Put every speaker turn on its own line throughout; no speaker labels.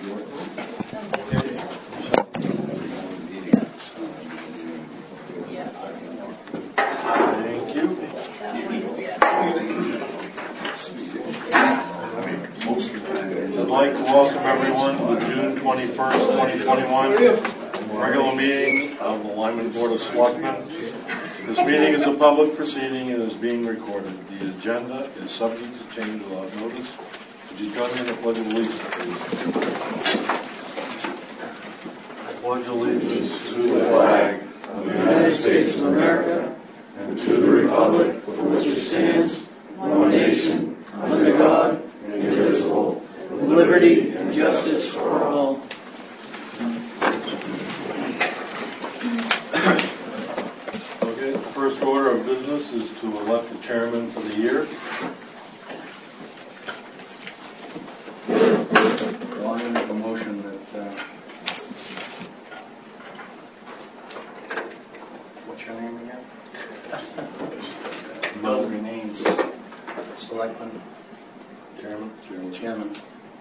Thank you. I'd like to welcome everyone to the June 21st, 2021 regular meeting of the Lyman Board of Selectmen. This meeting is a public proceeding and is being recorded. The agenda is subject to change without notice. Would you join me in the Pledge of Allegiance, please? I pledge allegiance to the flag
of the United States of America and to the republic for which it stands, one nation, under God, indivisible, with liberty and justice for all.
Okay, the first order of business is to elect the chairman for the year.
Well, I'm going to make a motion that what's your name again? Both remains selectman, chairman.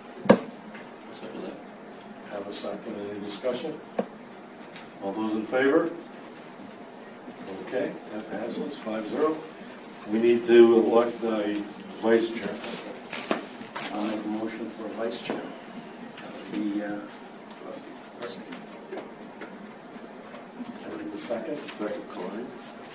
Have a second. Any discussion? All those in favor? Okay, that passes 5-0. We need to elect a vice chair.
I'll make a motion for a vice chair. Trustee.
Can I need a second? Second, Klein.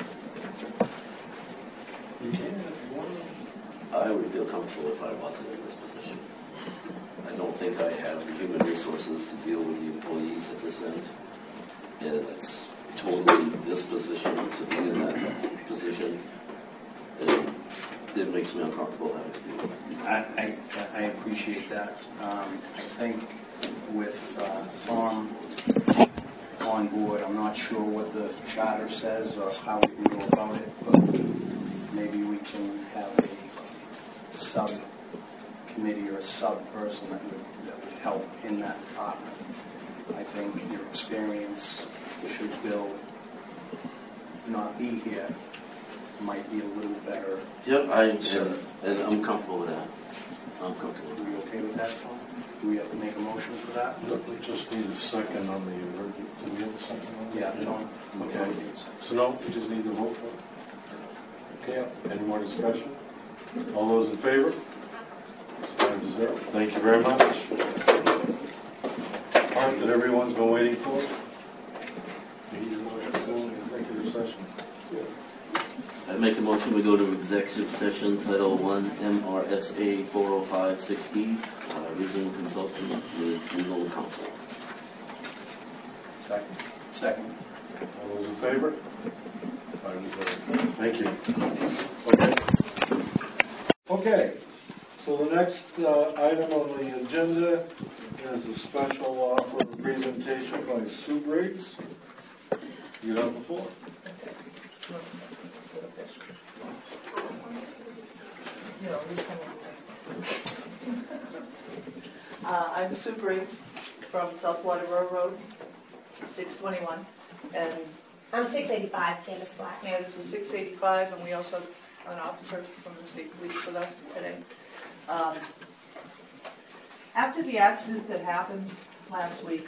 You can if you want.
I would feel comfortable if I wasn't in this position. I don't think I have the human resources to deal with the employees at this end. And it's totally this position to be in that position. And it makes me uncomfortable having to do it.
I appreciate that. I think with Tom on board, I'm not sure what the charter says or how we can go about it, but maybe we can have a sub-committee or a sub-person that would help in that department. I think your experience, should Bill not be here, might be a little better.
Yep, and I'm comfortable with that. I'm comfortable.
Are we okay with that, Tom? Do we have to make a motion for that?
We just need a second on the emergent. Do we have a second on that?
Yeah, Tom.
Okay. So no, we just need to vote for it. Okay. Any more discussion? All those in favor? 5-0. Thank you very much. Part that everyone's been waiting for. We need a motion to go into executive session.
I make a motion we go to executive session, Title 1, MRSA 4056E, reasonable consulting with legal counsel.
Second.
All those in favor? 5-0. Thank you. Okay. So the next item on the agenda is a special offer presentation by Sue Briggs. You have the floor.
I'm Sue Briggs from South Waterboro Road, 621, and
I'm 685, Candace Black.
Candace is 685, and we also have an officer from the state police with us today. After the accident that happened last week,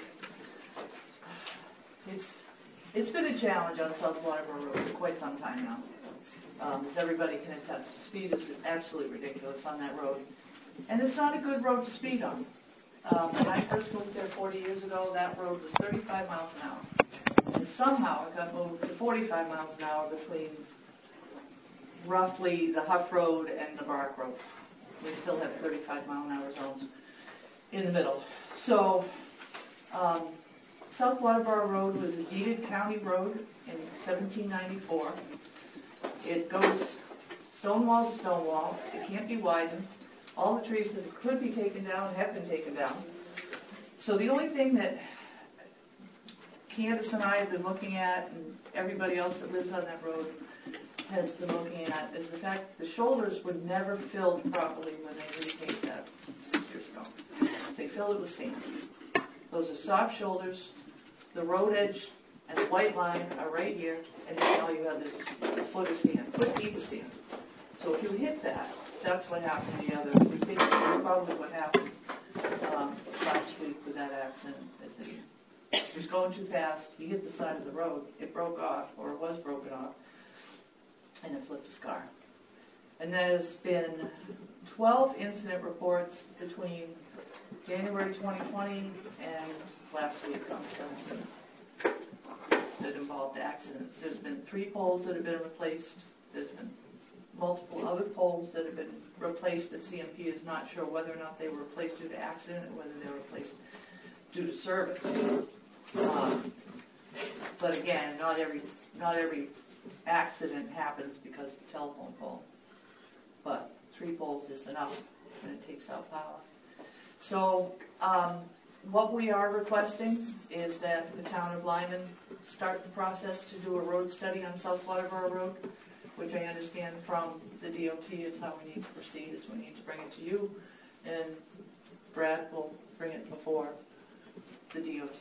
it's been a challenge on South Waterboro Road for quite some time now. As everybody can attest, the speed is absolutely ridiculous on that road. And it's not a good road to speed on. When I first moved there 40 years ago, that road was 35 miles an hour. And somehow it got moved to 45 miles an hour between roughly the Huff Road and the Bark Road. We still have 35 mile an hour zones in the middle. So, South Waterboro Road was a deeded county road in 1794. It goes stone wall to stone wall. It can't be widened. All the trees that could be taken down have been taken down. So the only thing that Candace and I have been looking at, and everybody else that lives on that road has been looking at, is the fact that the shoulders were never filled properly when they repaved that 6 years ago. They filled it with sand. Those are soft shoulders. The road edge and the white line are right here, and then all you have is a foot of sand, foot deep of sand. So if you hit that, that's what happened the other. We think that's probably what happened last week with accident is that he was going too fast, he hit the side of the road, it broke off, or it was broken off, and it flipped his car. And there's been 12 incident reports between January 2020 and last week on the 17th that involved accidents. There's been 3 poles that have been replaced. There's been multiple other poles that have been replaced that CMP is not sure whether or not they were replaced due to accident or whether they were replaced due to service. But again, not every accident happens because of a telephone call. But 3 poles is enough, and it takes out power. So what we are requesting is that the town of Lyman start the process to do a road study on South Waterboro Road, which I understand from the DOT is how we need to proceed, is we need to bring it to you, and Brad will bring it before the DOT.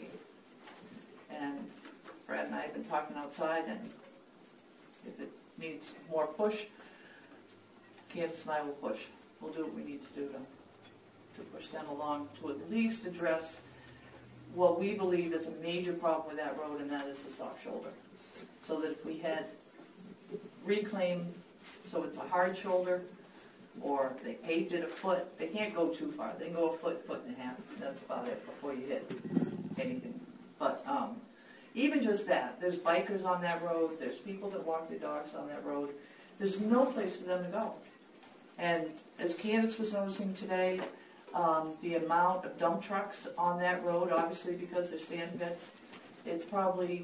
And Brad and I have been talking outside, and if it needs more push, Candace and I will push. We'll do what we need to do to push them along to at least address what we believe is a major problem with that road, and that is the soft shoulder. So that if we had reclaimed, so it's a hard shoulder, or they paved it a foot, they can't go too far. They can go a foot, foot and a half. That's about it before you hit anything. But even just that, there's bikers on that road, there's people that walk their dogs on that road. There's no place for them to go. And as Candace was noticing today, the amount of dump trucks on that road, obviously because there's sand pits, it's probably,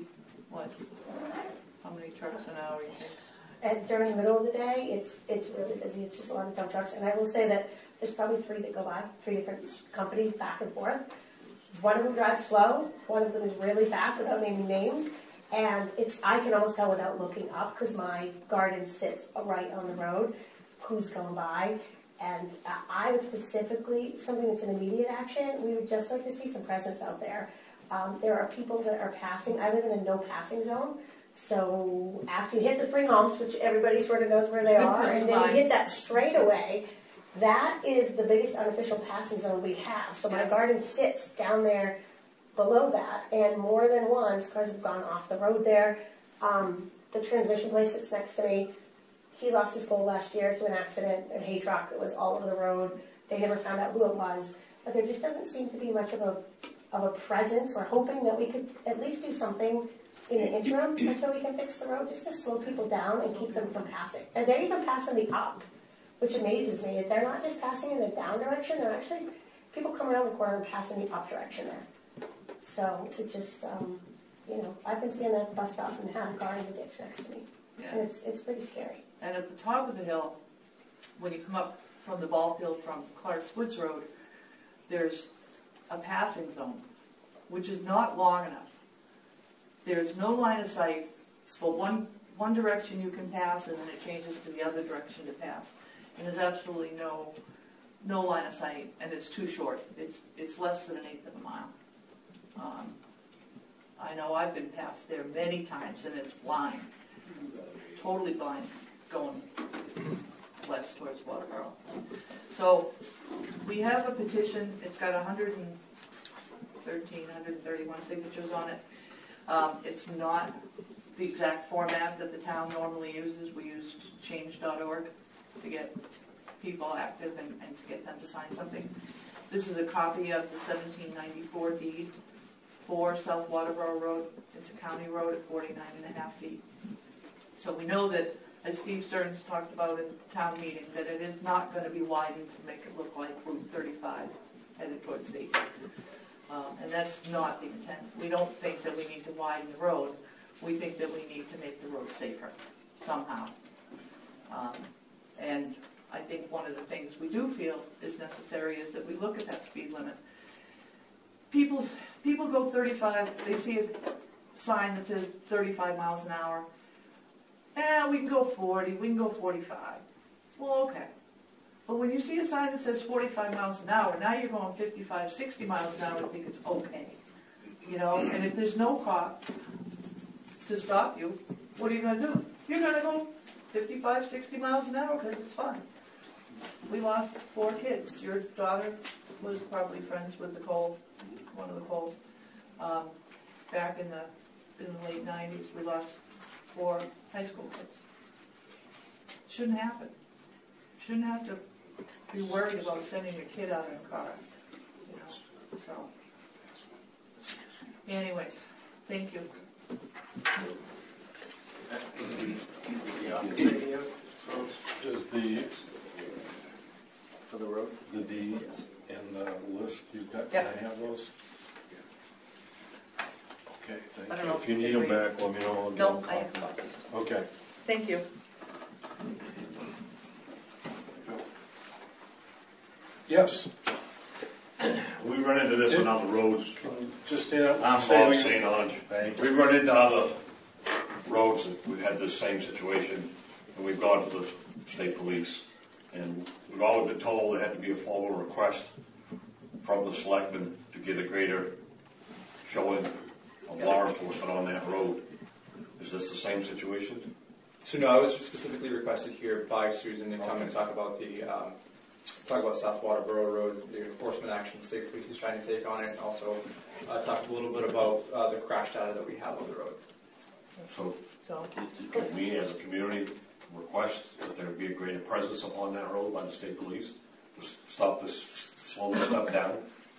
how many trucks an hour you think?
And during the middle of the day, it's really busy. It's just a lot of dump trucks. And I will say that there's probably 3 that go by, 3 different companies back and forth. One of them drives slow. One of them is really fast without naming names. And I can almost tell without looking up because my garden sits right on the road, who's going by. And I would specifically, something that's an immediate action, we would just like to see some presence out there. There are people that are passing. I live in a no passing zone. So after you hit the 3 humps, which everybody sort of knows where they are, and then you hit that straightaway, that is the biggest unofficial passing zone we have. So my garden sits down there below that, and more than once, cars have gone off the road there. The transmission place sits next to me. He lost his pole last year to an accident, a hay truck that was all over the road. They never found out who it was. But there just doesn't seem to be much of a presence. We're hoping that we could at least do something in the interim until we can fix the road, just to slow people down and keep them from passing. And they're even passing the up, which amazes me. They're not just passing in the down direction, they're actually, people come around the corner and passing the up direction there. So it just, I've been seeing that bus stop and had a car in the ditch next to me. Yeah. And it's pretty scary.
And at the top of the hill, when you come up from the ball field from Clark's Woods Road, there's a passing zone, which is not long enough. There's no line of sight, but one direction you can pass, and then it changes to the other direction to pass. And there's absolutely no line of sight, and it's too short. It's less than 1/8 of a mile. I know I've been past there many times, and it's blind, totally blind, going west towards Waterboro. So we have a petition. It's got 131 signatures on it. It's not the exact format that the town normally uses. We used change.org to get people active and to get them to sign something. This is a copy of the 1794 deed for South Waterboro Road. It's a county road at 49.5 feet. So we know that, as Steve Stearns talked about in the town meeting, that it is not going to be widened to make it look like Route 35 headed towards the and that's not the intent. We don't think that we need to widen the road. We think that we need to make the road safer somehow. And I think one of the things we do feel is necessary is that we look at that speed limit. People go 35, they see a sign that says 35 miles an hour. We can go 40, we can go 45. Well, okay. But when you see a sign that says 45 miles an hour, now you're going 55, 60 miles an hour and think it's okay. And if there's no cop to stop you, what are you going to do? You're going to go 55, 60 miles an hour because it's fun. We lost 4 kids. Your daughter was probably friends with Nicole one of the poles. Back in the late 90s, we lost 4 high school kids. Shouldn't happen. Shouldn't have to be worried about sending a kid out in a car. You know, so. Anyways, thank you.
Is the office idea
Is the
for the road?
D in the list you've got?
Yep.
Can I have those? Okay, thank
I don't
you.
know
If
if
you
you
need
can
them
read.
back, let me know. I'll get
No,
them
I have
copied.
copies.
Okay.
Thank you.
Yes.
We run into this on other roads.
Just stand up.
I'm Bob
Say
St. Ange.
Thank you.
We run into other roads that we've had this same situation, and we've gone to the state police. And we've always been told there had to be a formal request from the selectmen to get a greater showing of law enforcement on that road. Is this the same situation?
So no, I was specifically requested here by Susan to come and talk about South Waterboro Road, the enforcement action the state police is trying to take on it, and also talk a little bit about the crash data that we have on the road.
So
So,
can we as a community request that there be a greater presence upon that road by the state police to stop this, slow this stuff down?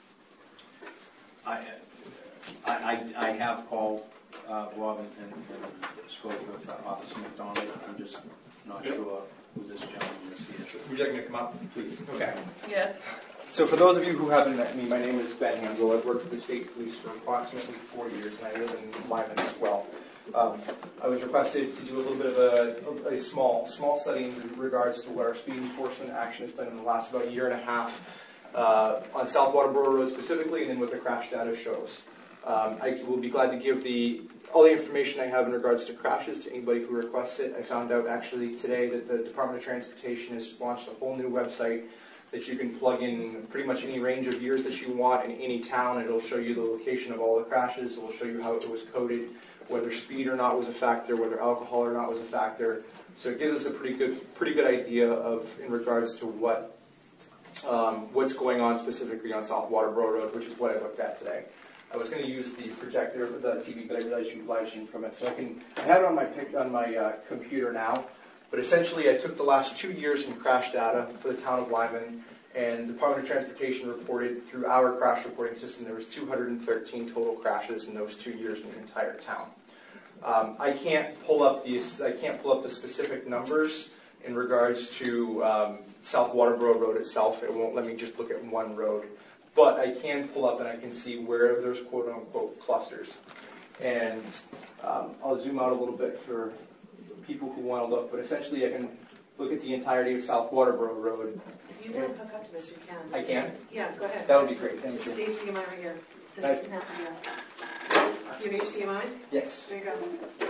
I have called Bob and spoke with Officer McDonald. I'm just not sure who this gentleman is here.
Would you like me to come up, please? Okay.
yeah.
So for those of you who haven't met me, my name is Ben Hamzel. I've worked for the state police for approximately 4 years, and I live in Lyman as well. I was requested to do a little bit of a small study in regards to what our speed enforcement action has been in the last about 1.5 years on South Waterboro Road specifically, and then what the crash data shows. I will be glad to give all the information I have in regards to crashes to anybody who requests it. I found out actually today that the Department of Transportation has launched a whole new website that you can plug in pretty much any range of years that you want in any town. It'll show you the location of all the crashes. It will show you how it was coded, whether speed or not was a factor, whether alcohol or not was a factor. So it gives us a pretty good idea of in regards to what's going on specifically on South Waterboro Road, which is what I looked at today. I was going to use the projector for the TV, but I realized you live stream from it, so I have it on my computer now. But essentially, I took the last 2 years in crash data for the town of Lyman, and the Department of Transportation reported through our crash reporting system there was 213 total crashes in those 2 years in the entire town. I can't pull up the specific numbers in regards to South Waterboro Road itself. It won't let me just look at one road. But I can pull up and I can see where there's quote-unquote clusters. And I'll zoom out a little bit for people who want to look. But essentially I can look at the entirety of South Waterboro Road.
If you want to hook up to this, you can.
I can?
Yeah, go ahead.
That would be great. Thank
This
you.
is HDMI right here. This doesn't have to be on. You have HDMI?
Yes.
There you go.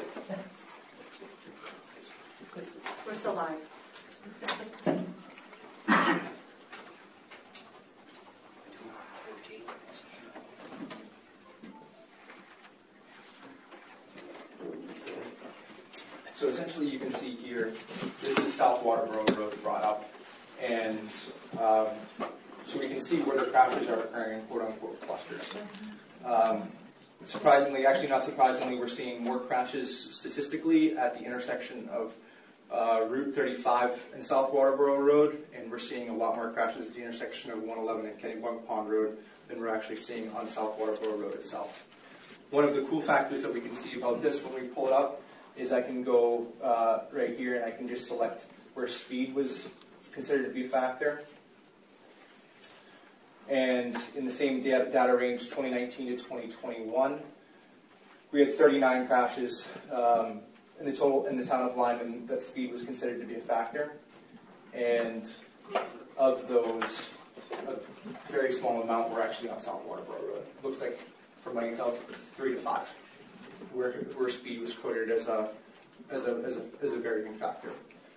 We're still live.
So essentially you can see here, this is South Waterboro Road brought up. And so we can see where the crashes are occurring in quote-unquote clusters. Surprisingly, actually not surprisingly, we're seeing more crashes statistically at the intersection of Route 35 and South Waterboro Road, and we're seeing a lot more crashes at the intersection of 111 and Kennebunk Pond Road than we're actually seeing on South Waterboro Road itself. One of the cool factors that we can see about this when we pull it up is I can go right here and I can just select where speed was considered to be a factor. And in the same data range, 2019 to 2021, we had 39 crashes in the total in the town of Lyman that speed was considered to be a factor. And of those, a very small amount were actually on South Waterboro Road. Looks like, from my intel, 3 to 5, where speed was coded as a varying factor.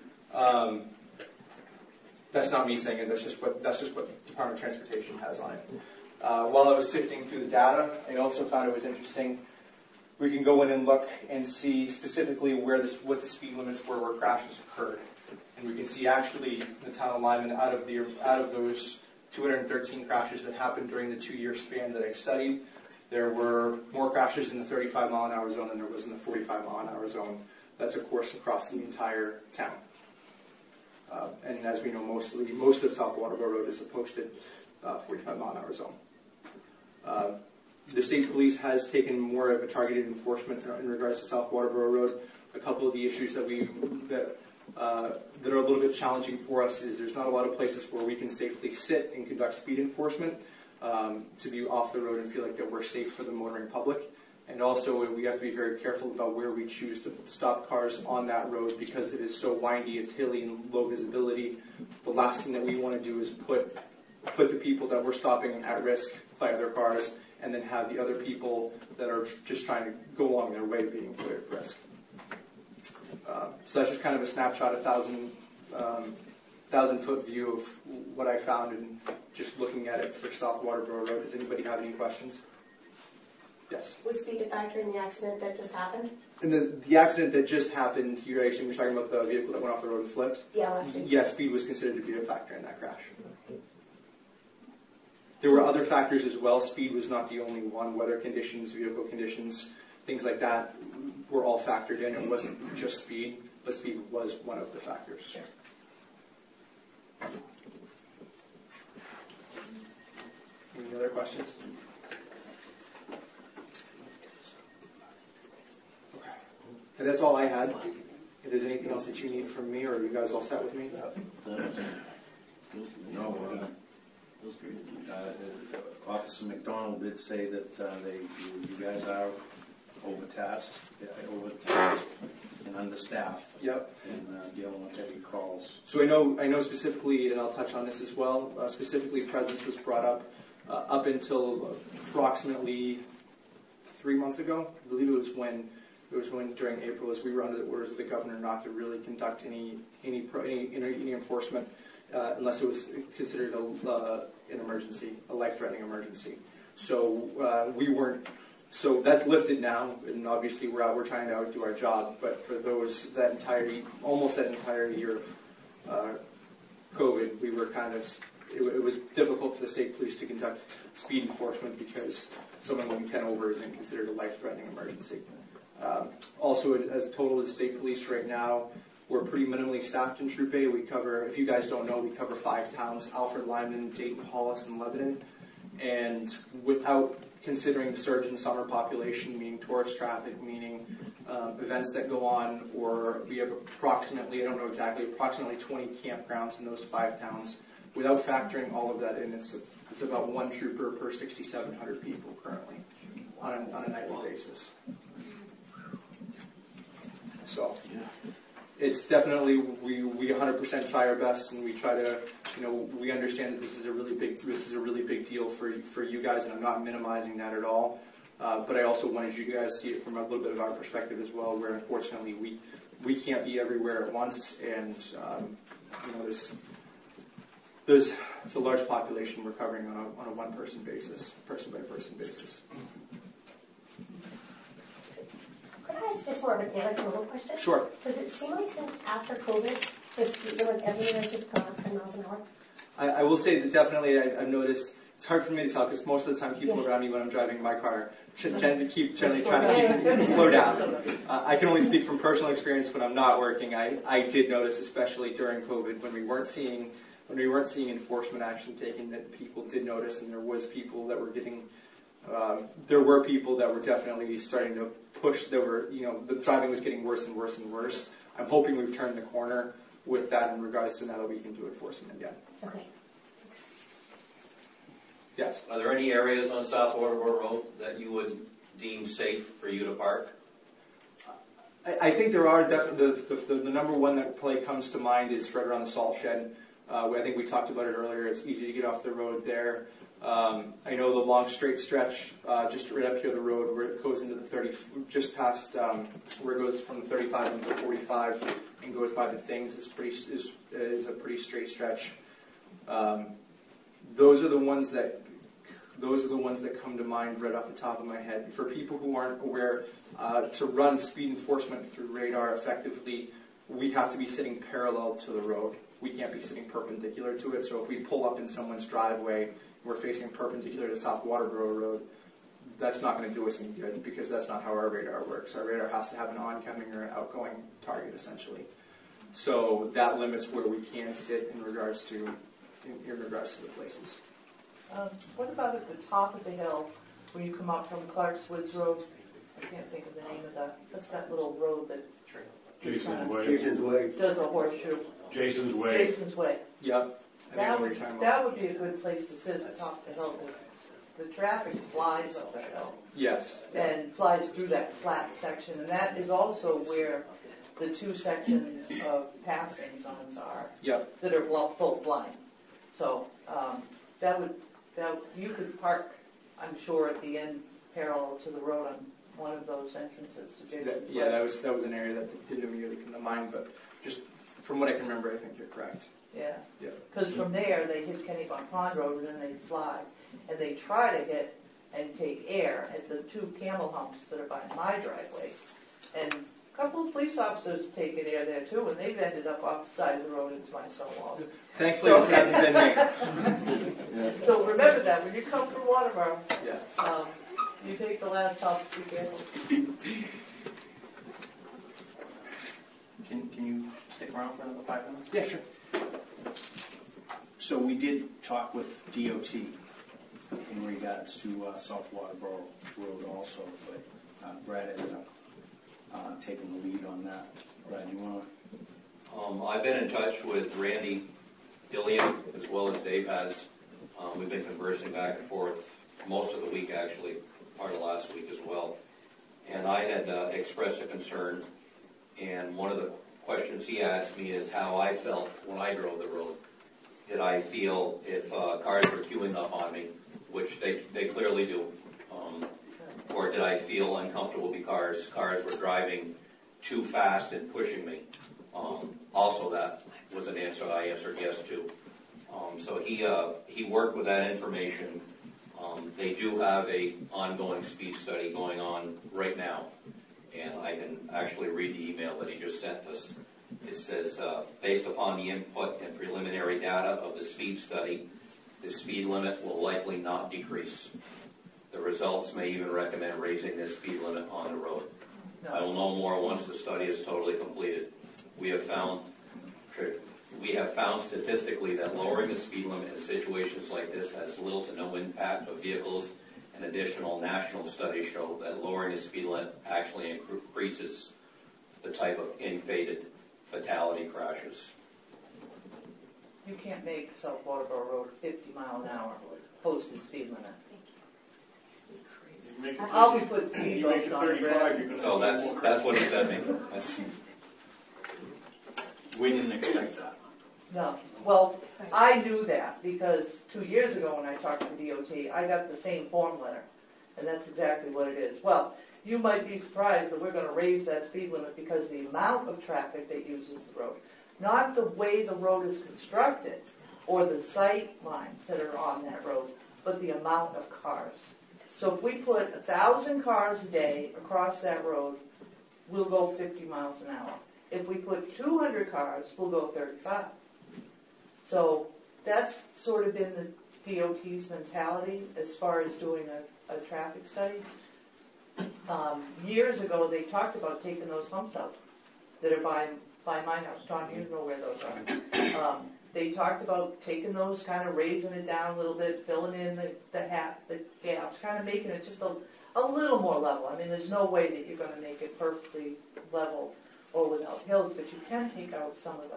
That's not me saying it. That's just what Department of Transportation has on it. While I was sifting through the data, I also found it was interesting. We can go in and look and see specifically what the speed limits were where crashes occurred, and we can see actually the town of Lyman out of those 213 crashes that happened during the 2-year span that I studied. There were more crashes in the 35 mile an hour zone than there was in the 45 mile an hour zone. That's of course across the entire town. And as we know, most of South Waterboro Road is a posted 45 mile an hour zone. The state police has taken more of a targeted enforcement in regards to South Waterboro Road. A couple of the issues that are a little bit challenging for us is there's not a lot of places where we can safely sit and conduct speed enforcement to be off the road and feel like that we're safe for the motoring public. And also we have to be very careful about where we choose to stop cars on that road because it is so windy, it's hilly and low visibility. The last thing that we want to do is put the people that we're stopping at risk by other cars and then have the other people that are just trying to go along their way being put at risk. So that's just kind of a snapshot, 1,000-foot view of what I found and just looking at it for South Waterboro Road. Does anybody have any questions? Yes.
Was speed a factor in the accident that just happened?
And the accident that just happened, you're talking about the vehicle that went off the road and flipped?
Yeah, last week.
Yes, speed was considered to be a factor in that crash. There were other factors as well. Speed was not the only one. Weather conditions, vehicle conditions, things like that were all factored in. It wasn't just speed, but speed was one of the factors.
Sure.
Any other questions? Okay. And that's all I had. If there's anything else that you need from me, or are you guys all set with me?
No, Officer McDonald did say that you guys are overtasked and understaffed.
Yep.
And dealing with heavy calls.
So I know specifically, and I'll touch on this as well. Specifically, presence was brought up until approximately 3 months ago. I believe it was when during April, as we were under the orders of the governor not to really conduct any enforcement unless it was considered an emergency, a life-threatening emergency. So we weren't. So that's lifted now, and obviously we're out. We're trying to outdo our job. But for almost that entire year of COVID, we were kind of. It was difficult for the state police to conduct speed enforcement because someone going 10 over isn't considered a life-threatening emergency. Also, as a total of the state police right now, we're pretty minimally staffed in Troop A. We cover, if you guys don't know, we cover 5 towns: Alfred, Lyman, Dayton, Hollis, and Lebanon. And without considering the surge in summer population, meaning tourist traffic, meaning events that go on, or we have approximately 20 campgrounds in those 5 towns. Without factoring all of that in, it's about 1 trooper per 6,700 people currently on a nightly basis. So it's definitely, we 100% try our best, and we try to, we understand that this is a really big deal for you guys, and I'm not minimizing that at all. But I also wanted you guys to see it from a little bit of our perspective as well, where unfortunately we can't be everywhere at once, and it's a large population we're covering on a one-person basis, person-by-person basis.
Could I ask just more of an anecdotal question?
Sure.
Does it seem like since after COVID, the speed limit everywhere has just gone up 10 miles an hour?
I will say that definitely I've noticed, it's hard for me to tell because most of the time people around me when I'm driving my car generally trying to keep slow down. I can only speak from personal experience when I'm not working. I did notice, especially during COVID, when we weren't seeing enforcement action taken, that people did notice, and there were people that were definitely starting to push. The driving was getting worse and worse and worse. I'm hoping we've turned the corner with that in regards to now that we can do enforcement again.
Okay.
Yes.
Are there any areas on South Waterboro Road that you would deem safe for you to park?
I think there are definitely the number one that probably comes to mind is right around the salt shed. I think we talked about it earlier. It's easy to get off the road there. I know the long straight stretch just right up here the road where it goes into the 30, just past where it goes from the 35 into the 45 and goes by the things is a pretty straight stretch. Those are the ones that come to mind right off the top of my head. For people who aren't aware, to run speed enforcement through radar effectively, we have to be sitting parallel to the road. we can't be sitting perpendicular to it. So if we pull up in someone's driveway, we're facing perpendicular to South Waterboro Road, that's not going to do us any good because that's not how our radar works. Our radar has to have an oncoming or an outgoing target, essentially. So that limits where we can sit in regards to the places.
What about at the top of the hill when you come up from Clark's Woods Road? I can't think of the name of what's that little road that
Jason's Way.
does a horseshoe?
Jason's Way.
Jason's Way.
Yep.
That would be a good place to sit at the top of the hill. The traffic flies up the hill.
Yes.
And flies through that flat section, and that is also where the two sections of passing zones are.
Yep.
That are both blind. So you could park, I'm sure, at the end parallel to the road on one of those entrances to Jason's Way.
Yeah, that was an area that didn't immediately come to mind, but just from what I can remember, I think you're correct.
Yeah.
Yeah.
Because from there they hit Kennebunk Pond Road and then they fly, and they try to hit and take air at the two camel humps that are by my driveway, and a couple of police officers have taken air there too, and they've ended up off the side of the road into my stone walls.
Thankfully, it hasn't been me.
So remember that when you come from Waterboro,
Yeah.
you take the last stop to be careful.
Can you stick around for another 5 minutes?
Yeah, sure.
So we did talk with DOT in regards to South Waterboro Road also, but Brad ended up taking the lead on that. Brad, you want to?
I've been in touch with Randy Dillian as well as Dave has. We've been conversing back and forth most of the week, actually, part of last week as well. And I had expressed a concern, and one of the questions he asked me is how I felt when I drove the road. Did I feel if cars were queuing up on me, which they clearly do, or did I feel uncomfortable because cars were driving too fast and pushing me? Also, that was an answer I answered yes to. So he worked with that information. They do have a ongoing speed study going on right now, and I can actually read the email that he just sent us. It says, based upon the input and preliminary data of the speed study, the speed limit will likely not decrease. The results may even recommend raising this speed limit on the road. I will know more once the study is totally completed. We have found statistically that lowering the speed limit in situations like this has little to no impact of vehicles, and additional national studies show that lowering the speed limit actually increases the type of inflated fatality crashes.
You can't make South Waterboro Road 50 mile an hour posted speed limit. I'll be putting speed bumps on it.
So that's what he said to me.
We didn't expect that.
No. Well, I knew that because 2 years ago when I talked to DOT, I got the same form letter, and that's exactly what it is. Well, you might be surprised that we're going to raise that speed limit because the amount of traffic that uses the road, not the way the road is constructed or the sight lines that are on that road, but the amount of cars. So if we put 1,000 cars a day across that road, we'll go 50 miles an hour. If we put 200 cars, we'll go 35. So that's sort of been the DOT's mentality as far as doing a traffic study. Years ago, they talked about taking those humps out that are by my house. Tom, you know where those are. They talked about taking those, kind of raising it down a little bit, filling in the gaps, kind of making it just a little more level. I mean, there's no way that you're going to make it perfectly level or without hills, but you can take out some of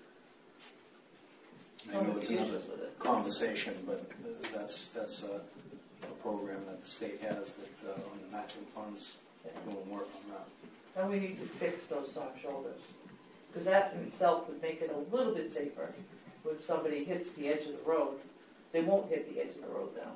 the
I know it's another
issues with it.
conversation, but that's a program that the state has that on the matching funds, we'll work on that.
And we need to fix those soft shoulders, because that in itself would make it a little bit safer. When somebody hits the edge of the road, they won't hit the edge of the road now.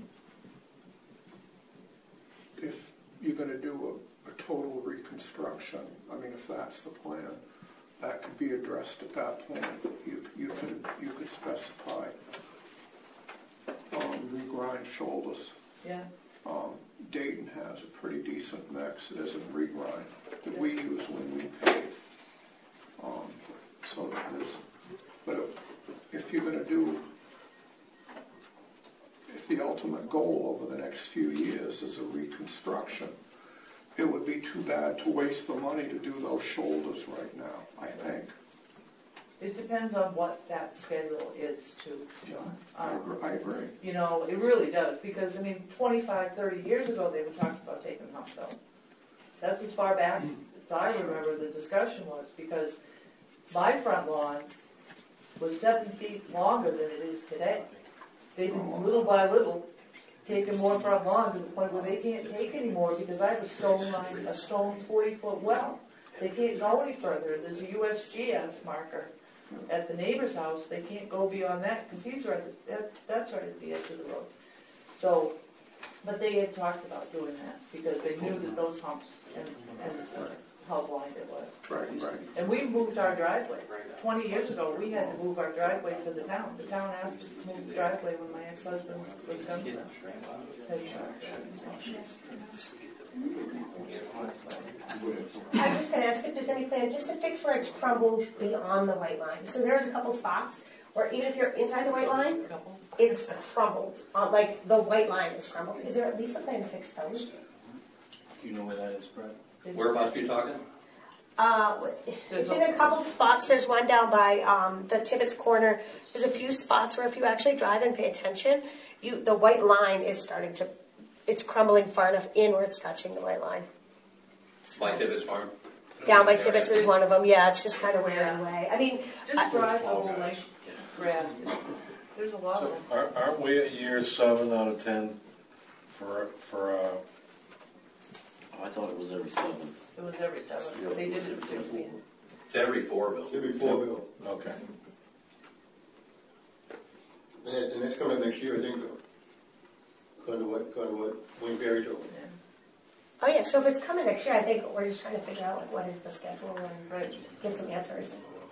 If you're going to do a total reconstruction, I mean, if that's the plan, that could be addressed at that point. You could specify regrind shoulders.
Yeah.
Dayton has a pretty decent mix. There's a regrind that we use when we pave. So there's, but
if you're going to do, if the ultimate goal over the next few years is a reconstruction, it would be too bad to waste the money to do those shoulders right now, I think.
It depends on what that schedule is too, John.
I agree.
You know, it really does, because, I mean, 25, 30 years ago, they were talking about taking humps out. That's as far back as I remember the discussion was, because my front lawn was 7 feet longer than it is today. They've been little by little taking more front lawn to the point where they can't take anymore because I have a stone 40-foot well. They can't go any further. There's a USGS marker at the neighbor's house. They can't go beyond that because he's right that's right at the edge of the road. So, but they had talked about doing that because they knew that those humps and how blind it was.
Right.
And we moved our driveway. 20 years ago, we had to move our driveway to the town. The town asked us to move the driveway when my ex-husband was done with
I was just going to ask if there's any plan just to fix where it's crumbled beyond the white line. So there's a couple spots where even if you're inside the white line, it's crumbled. Like the white line is crumbled. Is there at least a plan to fix those?
Do you know where that is, Brett?
Whereabouts are you talking?
It's in a couple spots. There's one down by the Tibbetts corner. There's a few spots where if you actually drive and pay attention, the white line is starting to, it's crumbling far enough in where it's touching the white line.
By Tibbetts Farm?
Down by Tibbetts is one of them. Yeah, it's just kind of wearing away. I mean,
just drive the whole length, Brad. There's a lot of them.
Aren't we at year 7 out of 10 for
I thought it was every 7.
It was every 7. They did it in 16.
It's every 4, Bill.
Every 4, Bill.
Okay.
And that's coming next year, I think, Bill. Kind of what Wayne Perry told me.
oh yeah, so if it's coming next year, I think we're just trying to figure out like what is the schedule and get some answers.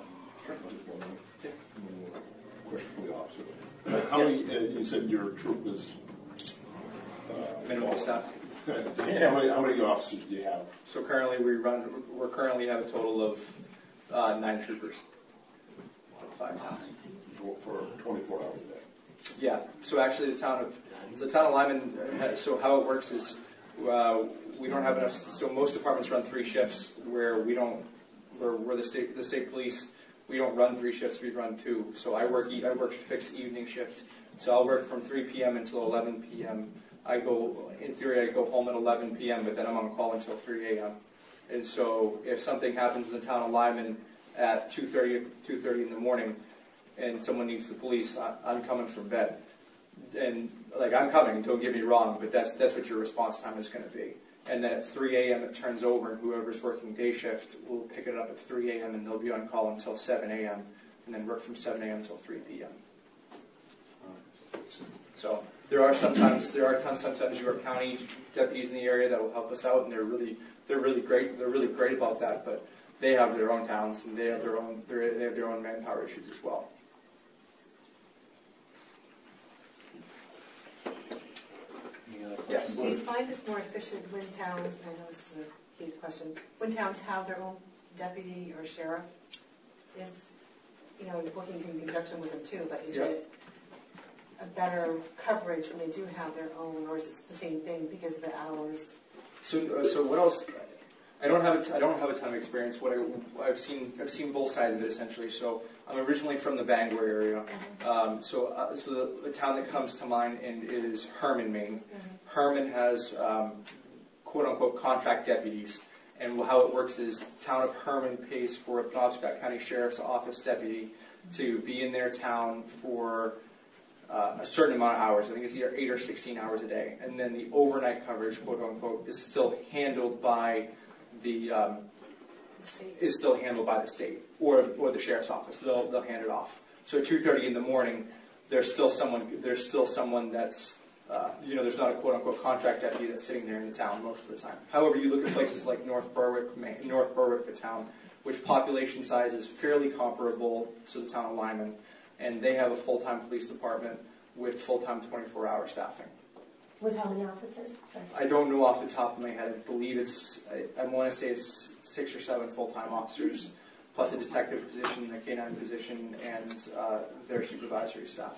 Question for the officer. How many, you said your troop is...
Minimal staff.
How many officers do you have?
So currently we currently have a total of 9 troopers. 5 times.
For 24 hours a day?
Yeah. So actually the town of Lyman, so how it works is we don't have enough, so most departments run 3 shifts where we're the state police, we don't run 3 shifts, we run 2. So I work a fixed evening shift. So I'll work from 3 p.m. until 11 p.m. In theory, I go home at 11 p.m., but then I'm on call until 3 a.m. And so if something happens in the town of Lyman at 2:30 in the morning and someone needs the police, I'm coming from bed. And like I'm coming, don't get me wrong, but that's what your response time is going to be. And then at 3 a.m. it turns over and whoever's working day shift will pick it up at 3 a.m. and they'll be on call until 7 a.m. and then work from 7 a.m. until 3 p.m. So there are times York County deputies in the area that will help us out, and they're really great. They're really great about that. But they have their own towns and they have their own manpower issues as well. Yes.
Do you find this more efficient when towns? I know this is a huge question. When towns have their own deputy or sheriff, is working in conjunction with them too, but is it a better coverage when they do have their own, or is it the same thing because of the hours?
So what else? I don't have a ton of experience. I've seen both sides of it essentially. So I'm originally from the Bangor area. So the town that comes to mind is Herman, Maine. Herman has quote unquote contract deputies, and how it works is town of Herman pays for a Penobscot County Sheriff's Office deputy to be in their town for a certain amount of hours. I think it's either 8 or 16 hours a day, and then the overnight coverage, quote unquote, is still handled by the state or the sheriff's office. They'll hand it off. So at 2:30 in the morning, there's still someone that's there's not a quote unquote contract deputy that's sitting there in the town most of the time. However, you look at places like North Berwick, the town, which population size is fairly comparable to the town of Lyman, and they have a full-time police department with full-time 24-hour staffing.
With how many officers? Sorry.
I don't know off the top of my head. I believe I want to say it's 6 or 7 full-time officers. plus a detective position, a K-9 position, and their supervisory staff.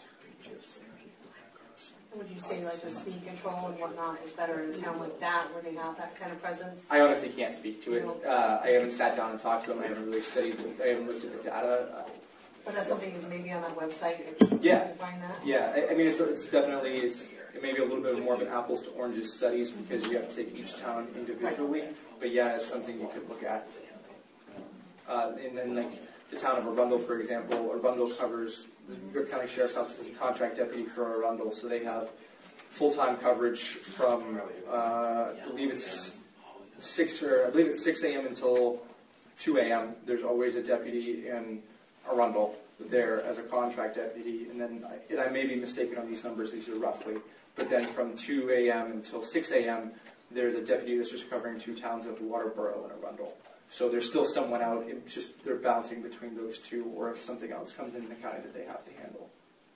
Would you say like the speed control and whatnot is better in a town like that where they have that kind of presence?
I honestly can't speak to it. I haven't sat down and talked to them. I haven't really studied them. I haven't looked at the data.
But that's something that maybe on that website
Yeah.
you can find that?
Yeah, I mean, it's definitely, it may be a little bit more of an apples to oranges studies because you have to take each town individually. But yeah, it's something you could look at. And then like the town of Arundel, for example, Arundel covers, the Good County Sheriff's Office is a contract deputy for Arundel, so they have full-time coverage from, I believe it's 6 a.m. until 2 a.m. There's always a deputy in Arundel there as a contract deputy, and then I may be mistaken on these numbers, these are roughly, but then from 2 a.m. until 6 a.m. there's a deputy that's just covering 2 towns of Waterboro and Arundel. So there's still someone out, it's just they're bouncing between those two, or if something else comes in the county that they have to handle.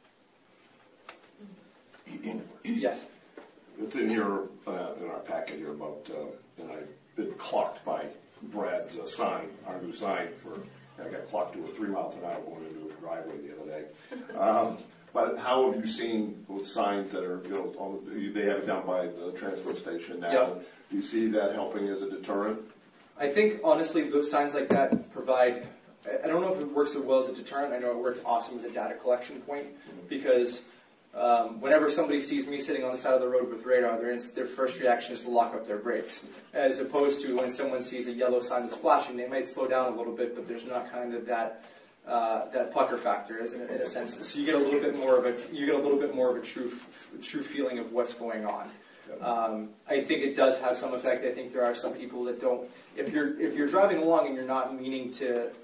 Yes?
It's in your, in our packet here about, and I've been clocked by Brad's sign, our new sign I got clocked to a 3 mile an hour going into a driveway the other day. But how have you seen those signs that are, they have it down by the transfer station now?
Yep.
Do you see that helping as a deterrent?
I think, honestly, those signs like that provide, I don't know if it works as well as a deterrent. I know it works awesome as a data collection point because whenever somebody sees me sitting on the side of the road with radar, their first reaction is to lock up their brakes. As opposed to when someone sees a yellow sign that's flashing, they might slow down a little bit, but there's not kind of that pucker factor, in a sense. So you get a little bit more of a true feeling of what's going on. I think it does have some effect. I think there are some people that don't. If you're driving along and you're not meaning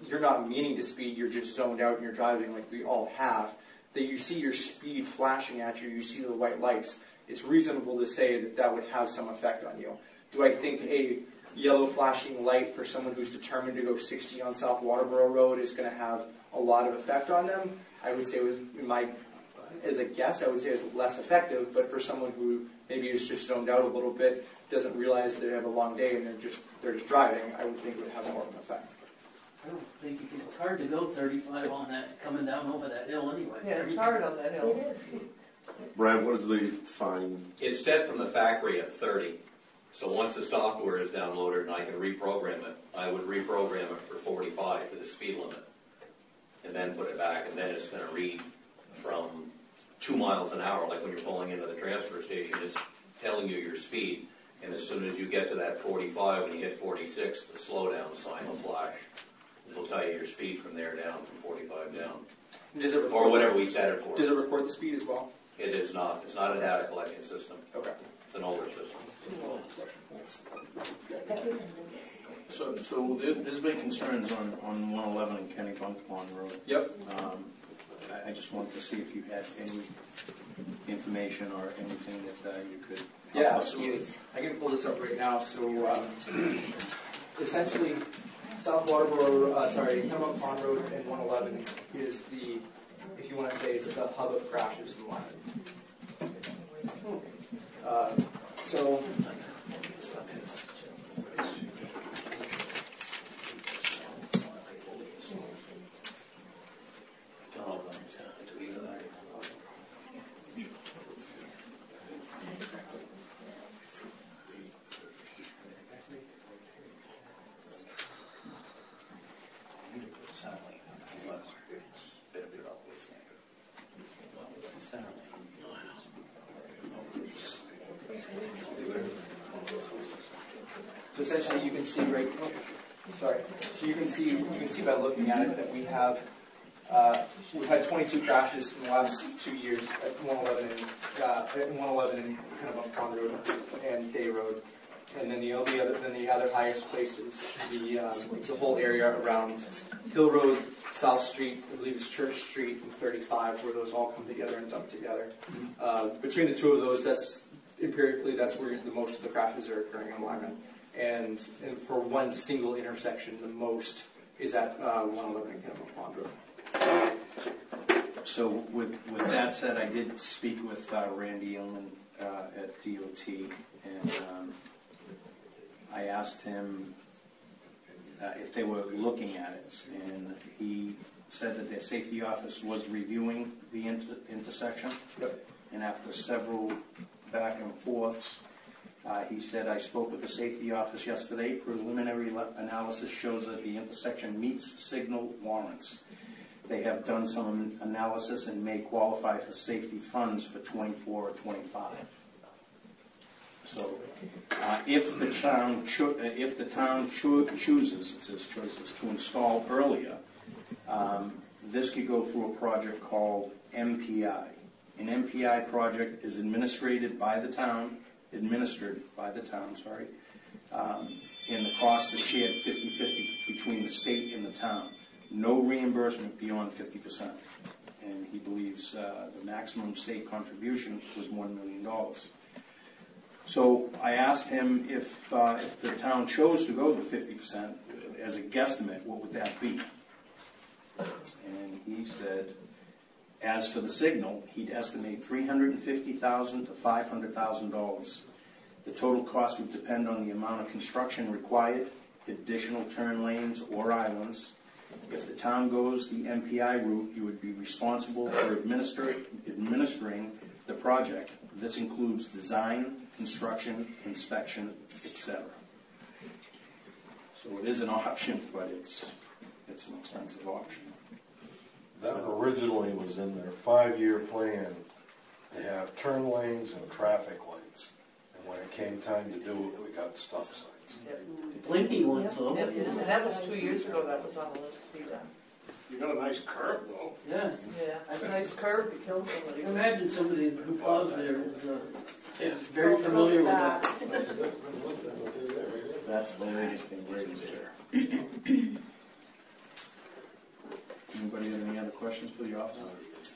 to speed, you're just zoned out and you're driving like we all have. That you see your speed flashing at you, you see the white lights. It's reasonable to say that would have some effect on you. Do I think a yellow flashing light for someone who's determined to go 60 on South Waterboro Road is going to have a lot of effect on them? I would say, as a guess, I would say it's less effective. But for someone who maybe is just zoned out a little bit, doesn't realize they have a long day and they're just driving, I would think it would have more of an effect.
I don't think it's hard to go 35 on that coming down over that hill anyway.
Yeah, it's hard on that hill.
It is.
Brad, what is the sign?
It's set from the factory at 30. So once the software is downloaded and I can reprogram it, I would reprogram it for 45 to the speed limit. And then put it back, and then it's going to read from 2 miles an hour, like when you're pulling into the transfer station, it's telling you your speed. And as soon as you get to that 45, when you hit 46, the slowdown sign will flash. It'll tell you your speed from there down, from 45 down.
Does it
or whatever we set it for.
Does it record the speed as well?
It is not. It's not a data collection system.
Okay.
It's an older system.
So there's been concerns on 111 and Kennebunk Pond Road.
Yep.
I just wanted to see if you had any information or anything that you could help us with.
I can pull this up right now. So essentially, South Waterboro, Kennebunk Pond Road and 111 is the, if you want to say, it's the hub of crashes in Lyman. So. So essentially, you can see So you can see by looking at it that we've had 22 crashes in the last 2 years at 111 and Kennebunk Pond Road and Day Road, and then the other highest places, the whole area around Hill Road, South Street, I believe it's Church Street, and 35, where those all come together and dump together. Between the two of those, that's where the most of the crashes are occurring in Lyman. And for one single intersection, the most is at 111 and Kennebunk Pond Road.
So with that said, I did speak with Randy Illman at DOT, and I asked him if they were looking at it. And he said that their safety office was reviewing the intersection.
Yep.
And after several back and forths, he said, I spoke with the safety office yesterday. Preliminary analysis shows that the intersection meets signal warrants. They have done some analysis and may qualify for safety funds for 24 or 25. So, if the town chooses, it's his choices, to install earlier, this could go through a project called MPI. An MPI project is administered by the town, and the cost is shared 50-50 between the state and the town. No reimbursement beyond 50%. And he believes the maximum state contribution was $1 million. So I asked him if the town chose to go to 50%, as a guesstimate, what would that be? And he said, as for the signal, he'd estimate $350,000 to $500,000. The total cost would depend on the amount of construction required, additional turn lanes or islands. If the town goes the MPI route, you would be responsible for administering the project. This includes design, construction, inspection, etc. So it is an option, but it's an expensive option.
That originally was in their 5-year plan to have turn lanes and traffic lights. And when it came time to do it, we got stop signs.
Blinking ones, though.
Yep, and that was 2 years ago that was on the list to be done.
You got a nice curve, though.
Yeah.
Yeah, a nice curve to kill somebody.
Imagine somebody who plows there is very familiar with that.
That's the latest and greatest there. Anybody have any other questions for the officer?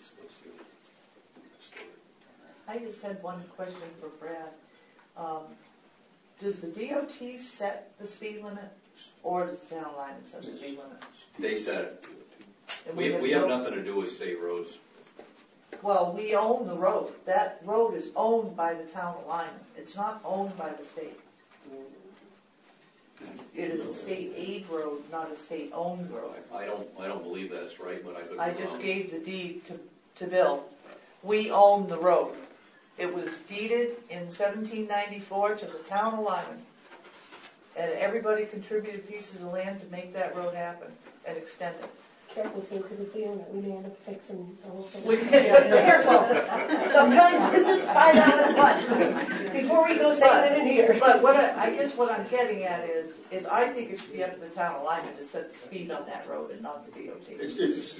I just had one question for Brad. Does the DOT set the speed limit, or does the town line set the speed limit?
They set it.
And
We have nothing to do with state roads.
Well, we own the road. That road is owned by the town of Lyman. It's not owned by the state. It is a state aid road, not a state-owned road.
I don't believe that's right, but I could be
I
wrong.
just gave the deed to Bill. We own the road. It was deeded in 1794 to the town of Lyman. And everybody contributed pieces of land to make that road happen and extend it.
Careful, Sue, because if we own it, we may end up fixing the whole thing.
Careful.
Sometimes it's just find out what's what before we go saying it in here.
But what I guess what I'm getting at is I think it should be up to the town of Lyman to set the speed on that road and not the DOT.
It's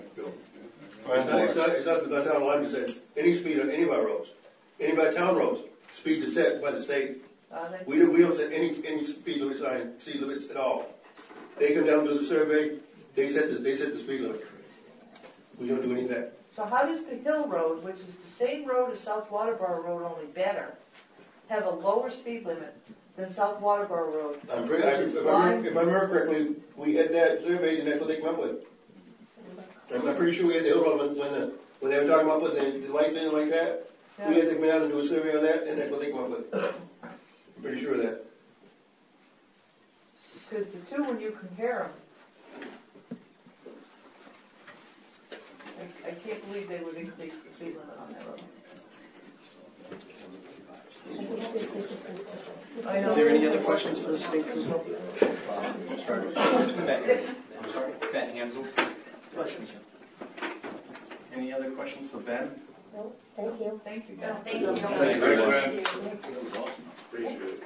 not the town line to say any speed on any of our roads, any of our town roads. Speeds are set by the state. We don't set any speed limits at all. They come down to the survey. They set the speed limit. We don't do any of that.
So how does the Hill Road, which is the same road as South Waterboro Road, only better, have a lower speed limit than South Waterboro Road?
If I remember correctly, we had that surveyed, and that's what they came up with. I'm pretty sure we had the Hill Road when they were talking about putting the lights in like that. Yeah. We had to come down and do a survey on that, and that's what they came up with. I'm pretty sure of that.
Because the two, when you compare them, I can't believe they would increase the speed limit on that road.
Is there any other questions for the state trooper? Ben Hansel. Any other questions for Ben?
No, thank you.
Thank you, Ben.
Thank you.
Thanks, Ben. Appreciate it.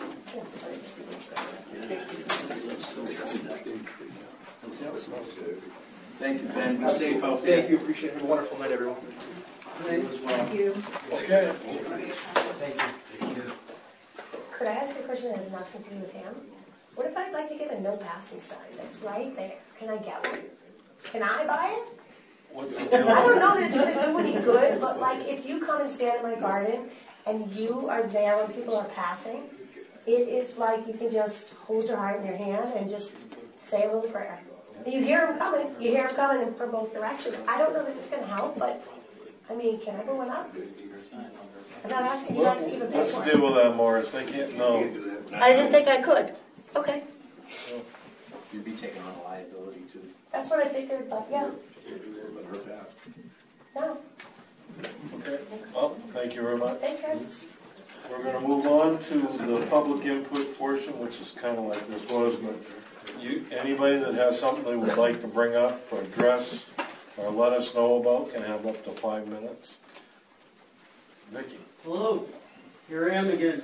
Thank you, Ben. Be safe out there.
Thank you. Appreciate it. Have a wonderful night, everyone.
Thank you.
Okay.
Thank you.
Could I ask a question that has nothing to do with him? What if I'd like to get a no passing sign that's right there? Can I get one? Can I buy it?
What's the
I
deal?
don't know that it's going to do any good, but like if you come and stand in my garden and you are there when people are passing, it is like you can just hold your heart in your hand and just say a little prayer. And you hear them coming. You hear them coming from both directions. I don't know that it's going to help, but I mean, can I go one up? I'm not asking you guys to even pay
What's
for
the
it.
deal with that, Morris? They can't, no.
I didn't think I could. Okay.
You'd be taking on a liability too.
That's what I figured, but yeah,
But her path.
no,
Okay, well, thank you very much.
thanks guys.
We're gonna move on to the public input portion, which is kind of like this was, but anybody that has something they would like to bring up or address or let us know about can have up to 5 minutes. Vicki.
Hello, here I am again.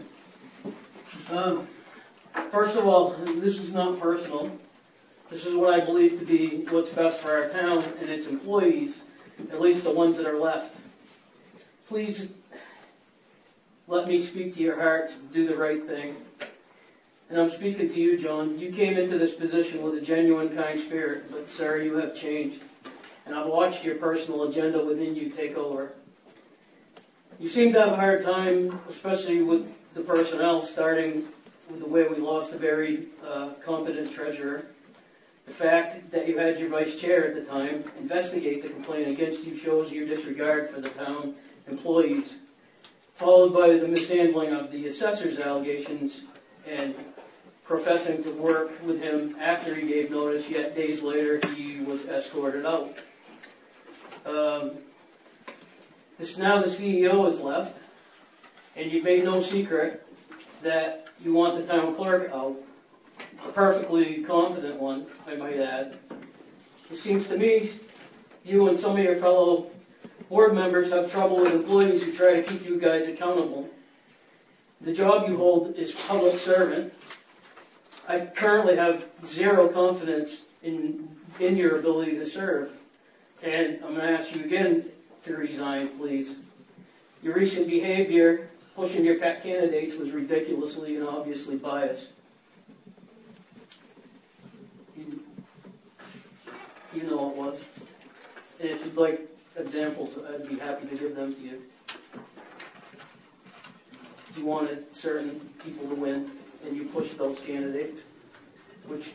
First of all, this is not personal. This is what I believe to be what's best for our town and its employees, at least the ones that are left. Please let me speak to your hearts, do the right thing. And I'm speaking to you, John. You came into this position with a genuine, kind spirit, but sir, you have changed. And I've watched your personal agenda within you take over. You seem to have a hard time, especially with the personnel, starting with the way we lost a very competent treasurer. The fact that you had your vice chair at the time investigate the complaint against you shows your disregard for the town employees, followed by the mishandling of the assessor's allegations and professing to work with him after he gave notice, yet days later he was escorted out. Now the CEO is left, and you've made no secret that you want the town clerk out, a perfectly competent one, I might add. It seems to me you and some of your fellow board members have trouble with employees who try to keep you guys accountable. The job you hold is public servant. I currently have zero confidence in your ability to serve. And I'm going to ask you again to resign, please. Your recent behavior, pushing your pet candidates, was ridiculously and obviously biased. You know it was. And if you'd like examples, I'd be happy to give them to you. You wanted certain people to win, and you pushed those candidates, which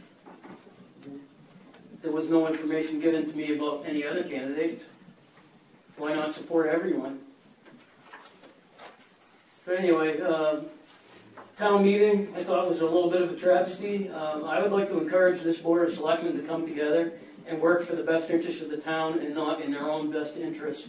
there was no information given to me about any other candidates. Why not support everyone? But anyway, town meeting I thought was a little bit of a travesty. I would like to encourage this board of selectmen to come together and work for the best interest of the town and not in their own best interest.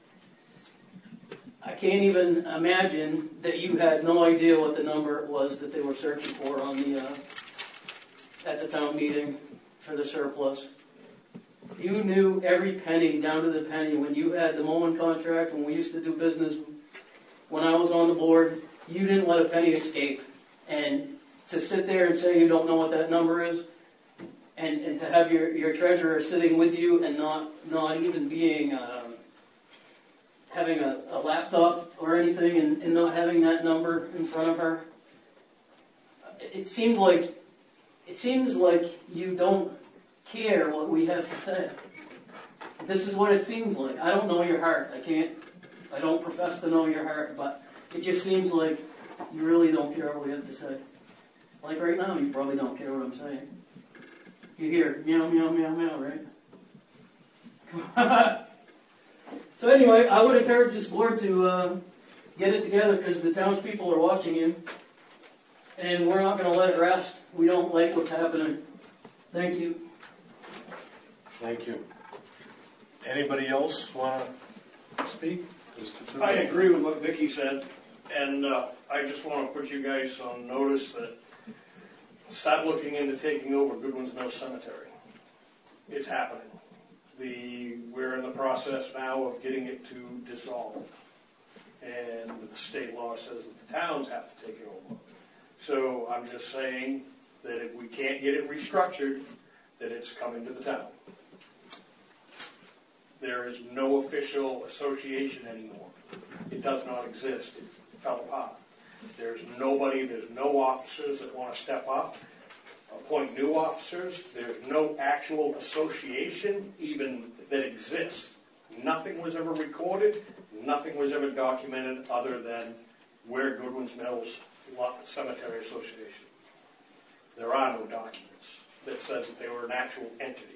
I can't even imagine that you had no idea what the number was that they were searching for on the at the town meeting for the surplus. You knew every penny down to the penny when you had the Mullen contract, when we used to do business, when I was on the board, you didn't let a penny escape. And to sit there and say you don't know what that number is, and to have your treasurer sitting with you and not even being having a laptop or anything and not having that number in front of her, it seems like you don't care what we have to say. This is what it seems like. I don't know your heart. I don't profess to know your heart, but it just seems like you really don't care what we have to say. Like right now, you probably don't care what I'm saying. You hear meow, meow, meow, meow, right? So anyway, I would encourage this board to get it together because the townspeople are watching you, and we're not going to let it rest. We don't like what's happening. Thank you.
Thank you. Anybody else want to speak?
I agree with what Vicki said, and I just want to put you guys on notice that start looking into taking over Goodwin's Mill Cemetery. It's happening. We're in the process now of getting it to dissolve, and the state law says that the towns have to take it over. So I'm just saying that if we can't get it restructured, that it's coming to the town. There is no official association anymore. It does not exist. It fell apart. There's no officers that want to step up, appoint new officers. There's no actual association even that exists. Nothing was ever recorded. Nothing was ever documented other than we're Goodwin's Mills Cemetery Association. There are no documents that says that they were an actual entity.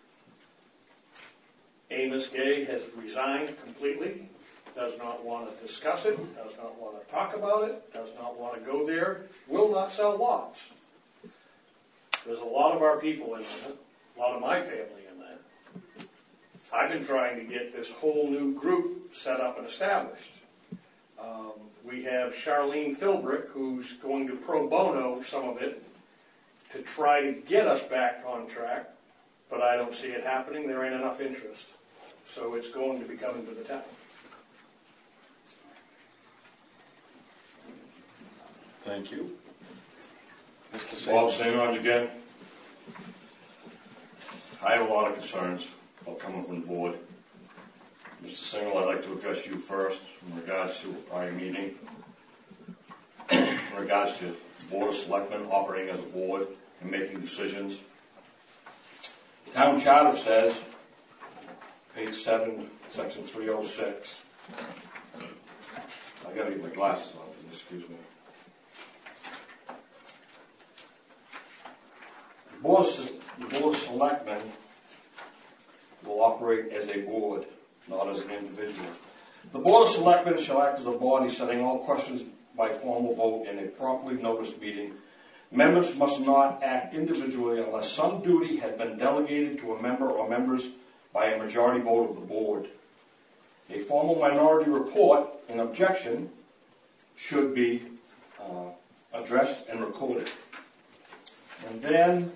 Amos Gay has resigned completely, does not want to discuss it, does not want to talk about it, does not want to go there, will not sell lots. There's a lot of our people in there, a lot of my family in there. I've been trying to get this whole new group set up and established. We have Charlene Philbrick, who's going to pro bono some of it to try to get us back on track, but I don't see it happening. There ain't enough interest. So it's going to be coming to the town.
Thank you. Mr.
Bob
Singer.
St. again. I have a lot of concerns about coming from the board. Mr. Single, I'd like to address you first in regards to a prior meeting. In regards to Board of Selectmen operating as a board and making decisions. Town Charter says, page 7, section 306. I gotta get my glasses on for this, excuse me. The Board of Selectmen will operate as a board, not as an individual. The Board of Selectmen shall act as a body setting all questions by formal vote in a properly noticed meeting. Members must not act individually unless some duty had been delegated to a member or members by a majority vote of the board. A formal minority report and objection should be addressed and recorded. And then,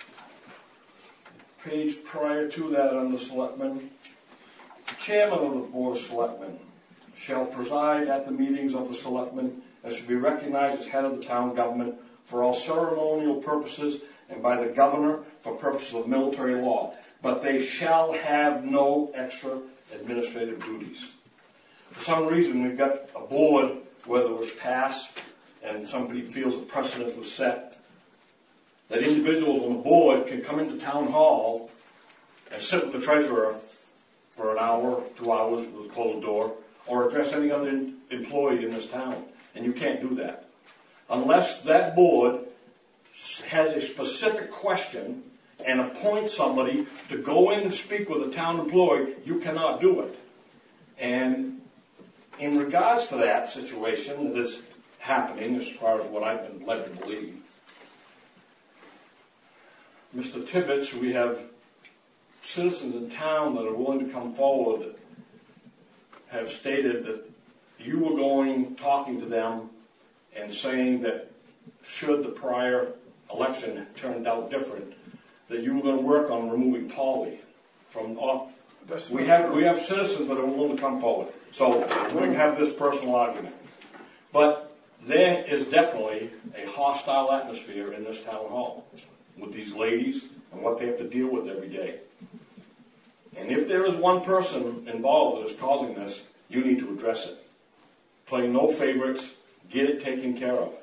page prior to that under Selectmen, the chairman of the Board of Selectmen shall preside at the meetings of the Selectmen and should be recognized as head of the town government for all ceremonial purposes and by the governor for purposes of military law. But they shall have no extra administrative duties. For some reason, we've got a board, whether it was passed and somebody feels a precedent was set, that individuals on the board can come into town hall and sit with the treasurer for an hour, 2 hours with a closed door, or address any other employee in this town. And you can't do that. Unless that board has a specific question and appoint somebody to go in and speak with a town employee, you cannot do it. And in regards to that situation that is happening, as far as what I've been led to believe, Mr. Tibbetts, we have citizens in town that are willing to come forward that have stated that you were talking to them and saying that should the prior election turned out different, that you were going to work on removing Pauley from office. We have citizens that are willing to come forward. So we can have this personal argument. But there is definitely a hostile atmosphere in this town hall with these ladies and what they have to deal with every day. And if there is one person involved that is causing this, you need to address it. Play no favorites. Get it taken care of.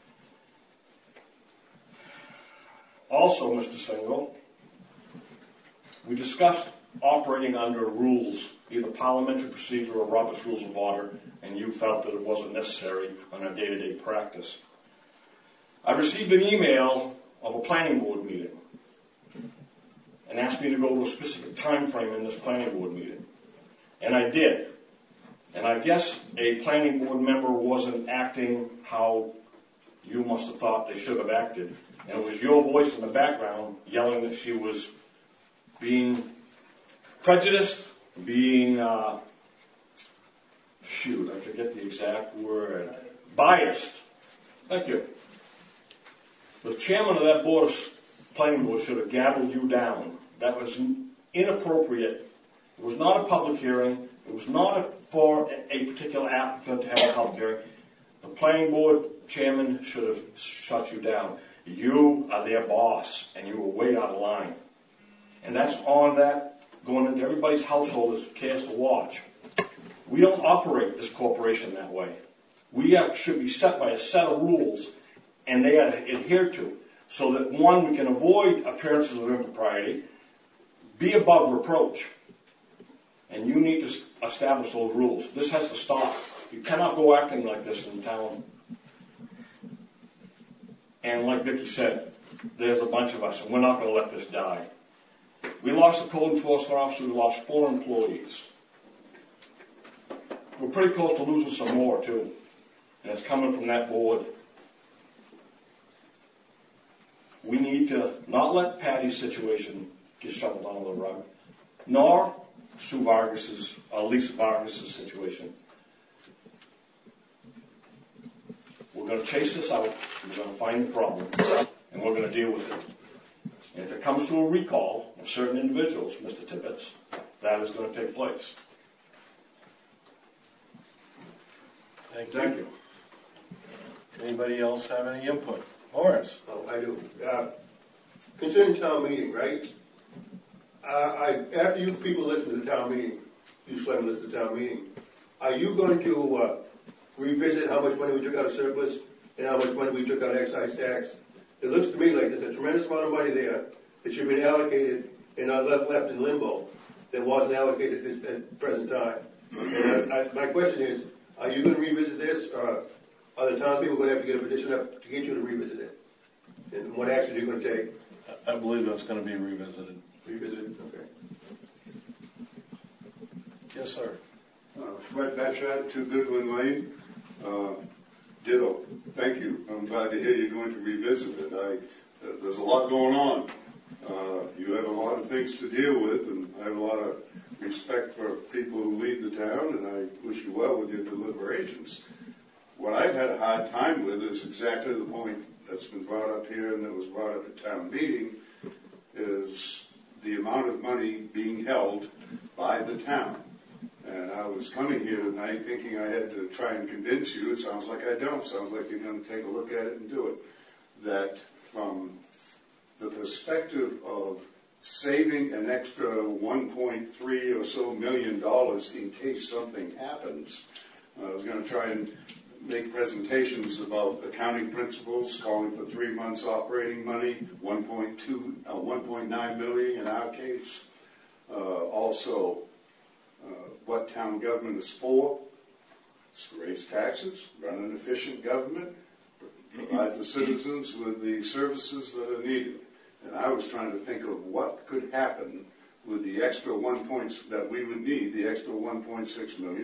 Also, Mr. Single, we discussed operating under rules, either parliamentary procedure or Robert's Rules of Order, and you felt that it wasn't necessary on a day-to-day practice. I received an email of a planning board meeting and asked me to go to a specific time frame in this planning board meeting. And I did. And I guess a planning board member wasn't acting how you must have thought they should have acted. And it was your voice in the background yelling that she was being prejudiced, being, I forget the exact word, biased. Thank you. The chairman of that planning board should have gabbled you down. That was inappropriate. It was not a public hearing. It was not for a particular applicant to have a public hearing. The planning board chairman should have shut you down. You are their boss, and you were way out of line. And that's on that, going into everybody's household as cares to watch. We don't operate this corporation that way. We should be set by a set of rules, and they are adhered to, so that, one, we can avoid appearances of impropriety, be above reproach. And you need to establish those rules. This has to stop. You cannot go acting like this in town. And like Vicki said, there's a bunch of us, and we're not going to let this die. We lost a code enforcement officer. We lost 4 employees. We're pretty close to losing some more, too. And it's coming from that board. we need to not let Patty's situation get shoveled under the rug, nor Lisa Vargas's situation. We're going to chase this out, we're going to find the problem, and we're going to deal with it. And if it comes to a recall of certain individuals, Mr. Tibbetts, that is going to take place.
Thank you. Anybody else have any input? Morris?
Oh, I do. Concerning town meeting, right? After you people listen to the town meeting, you selectmen listen to the town meeting, are you going to revisit how much money we took out of surplus and how much money we took out of excise tax? It looks to me like there's a tremendous amount of money there that should have been allocated and not left in limbo that wasn't allocated at the present time. And my question is, are you going to revisit this, or are the townspeople going to have to get a petition up to get you to revisit it? And what action are you going to take?
I believe that's going to be revisited.
Revisited? Okay.
Yes, sir.
Fred Batchat, 2 Goodwin Lane. Ditto. Thank you. I'm glad to hear you're going to revisit it. There's a lot going on. You have a lot of things to deal with, and I have a lot of respect for people who lead the town, and I wish you well with your deliberations. What I've had a hard time with is exactly the point that's been brought up here and that was brought up at town meeting, is the amount of money being held by the town. And I was coming here tonight thinking I had to try and convince you. It sounds like I don't. Sounds like you're going to take a look at it and do it. That from the perspective of saving an extra 1.3 or so million dollars in case something happens, I was going to try and make presentations about accounting principles, calling for 3 months operating money, 1.9 million in our case. Also, what town government is for. It's to raise taxes, run an efficient government, provide the citizens with the services that are needed. And I was trying to think of what could happen with the extra that we would need, the extra $1.6 million.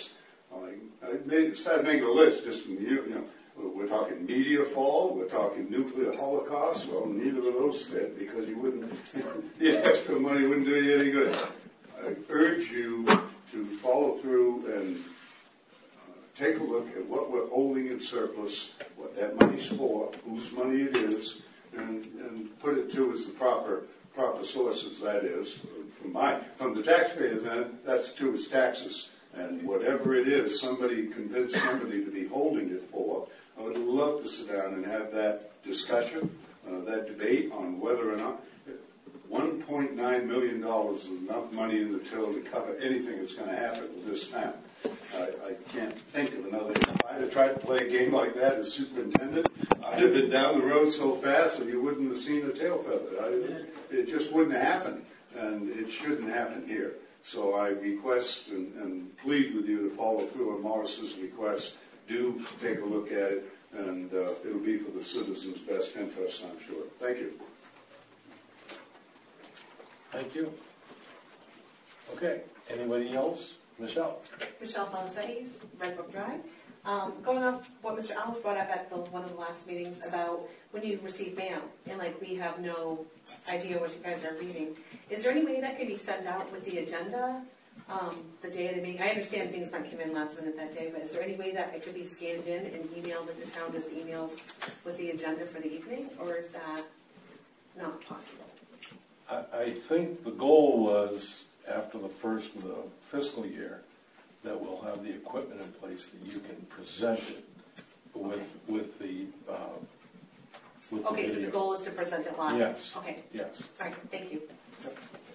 I started making a list just from we're talking media fall, we're talking nuclear holocaust. Well, neither of those fit because the extra money wouldn't do you any good. I urge you to follow through and take a look at what we're holding in surplus, what that money's for, whose money it is, and put it to as the proper sources. That is, from the taxpayers' end, that's to its taxes. And whatever it is, somebody convinced somebody to be holding it for. I would love to sit down and have that discussion, that debate on whether or not $1.9 million is enough money in the till to cover anything that's going to happen with this town. I can't think of another. If I had tried to play a game like that as superintendent, I'd have been down the road so fast that you wouldn't have seen a tail feather. It just wouldn't have happened, and it shouldn't happen here. So I request and plead with you to follow through on Morris's request. Do take a look at it, and it'll be for the citizens' best interest, I'm sure. Thank you.
Thank you. Okay. Anybody else? Michelle.
Michelle Felicetti, Red Brook Drive. Going off what Mr. Ellis brought up at one of the last meetings about when you receive mail and we have no idea what you guys are reading. Is there any way that could be sent out with the agenda the day of the meeting? I understand things might come in last minute that day, but is there any way that it could be scanned in and emailed with the town as emails with the agenda for the evening, or is that not possible?
I think the goal was after the first of the fiscal year that we'll have the equipment in place that you can present it with the
okay, so the goal is to present it live?
Yes.
Okay.
Yes.
All right, thank you.
Yep.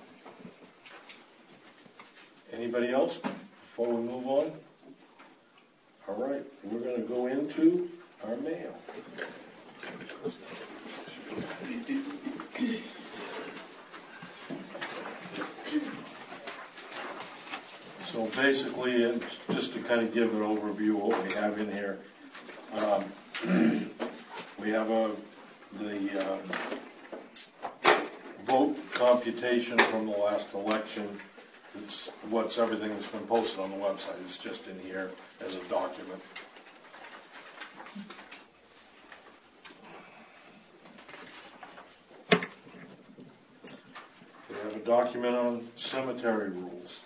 Anybody else before we move on? All right, we're going to go into our mail. So basically, just to kind of give an overview of what we have in here, we have the vote computation from the last election. It's everything that's been posted on the website. It's just in here as a document. document on cemetery rules.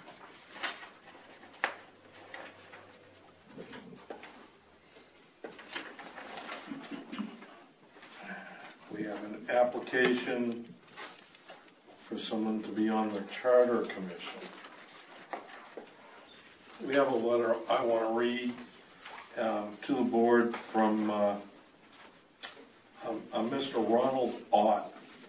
We have an application for someone to be on the Charter Commission. We have a letter I want to read to the board from Mr. Ronald Ott.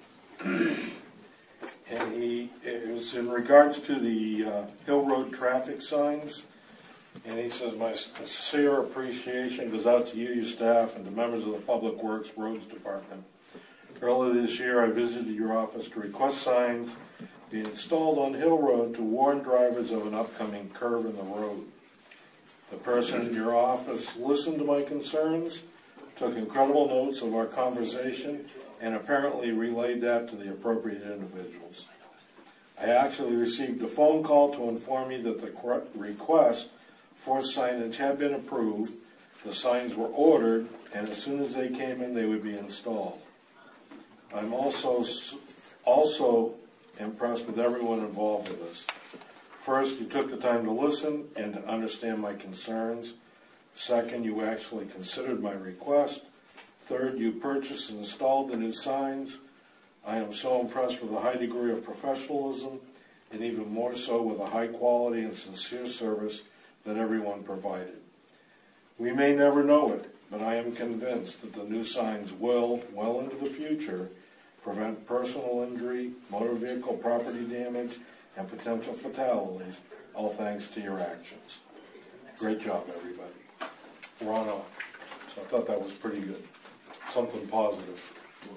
And it was in regards to the Hill Road traffic signs. And he says, my sincere appreciation goes out to you, your staff, and to members of the Public Works Roads Department. Earlier this year, I visited your office to request signs be installed on Hill Road to warn drivers of an upcoming curve in the road. The person in your office listened to my concerns, took incredible notes of our conversation, and apparently relayed that to the appropriate individuals. I actually received a phone call to inform me that the request for signage had been approved, the signs were ordered, and as soon as they came in, they would be installed. I'm also impressed with everyone involved with this. First, you took the time to listen and to understand my concerns. Second, you actually considered my request. Third, you purchased and installed the new signs. I am so impressed with the high degree of professionalism and even more so with the high quality and sincere service that everyone provided. We may never know it, but I am convinced that the new signs will, well into the future, prevent personal injury, motor vehicle property damage, and potential fatalities, all thanks to your actions. Great job, everybody. Ron Ott. So I thought that was pretty good. Something positive.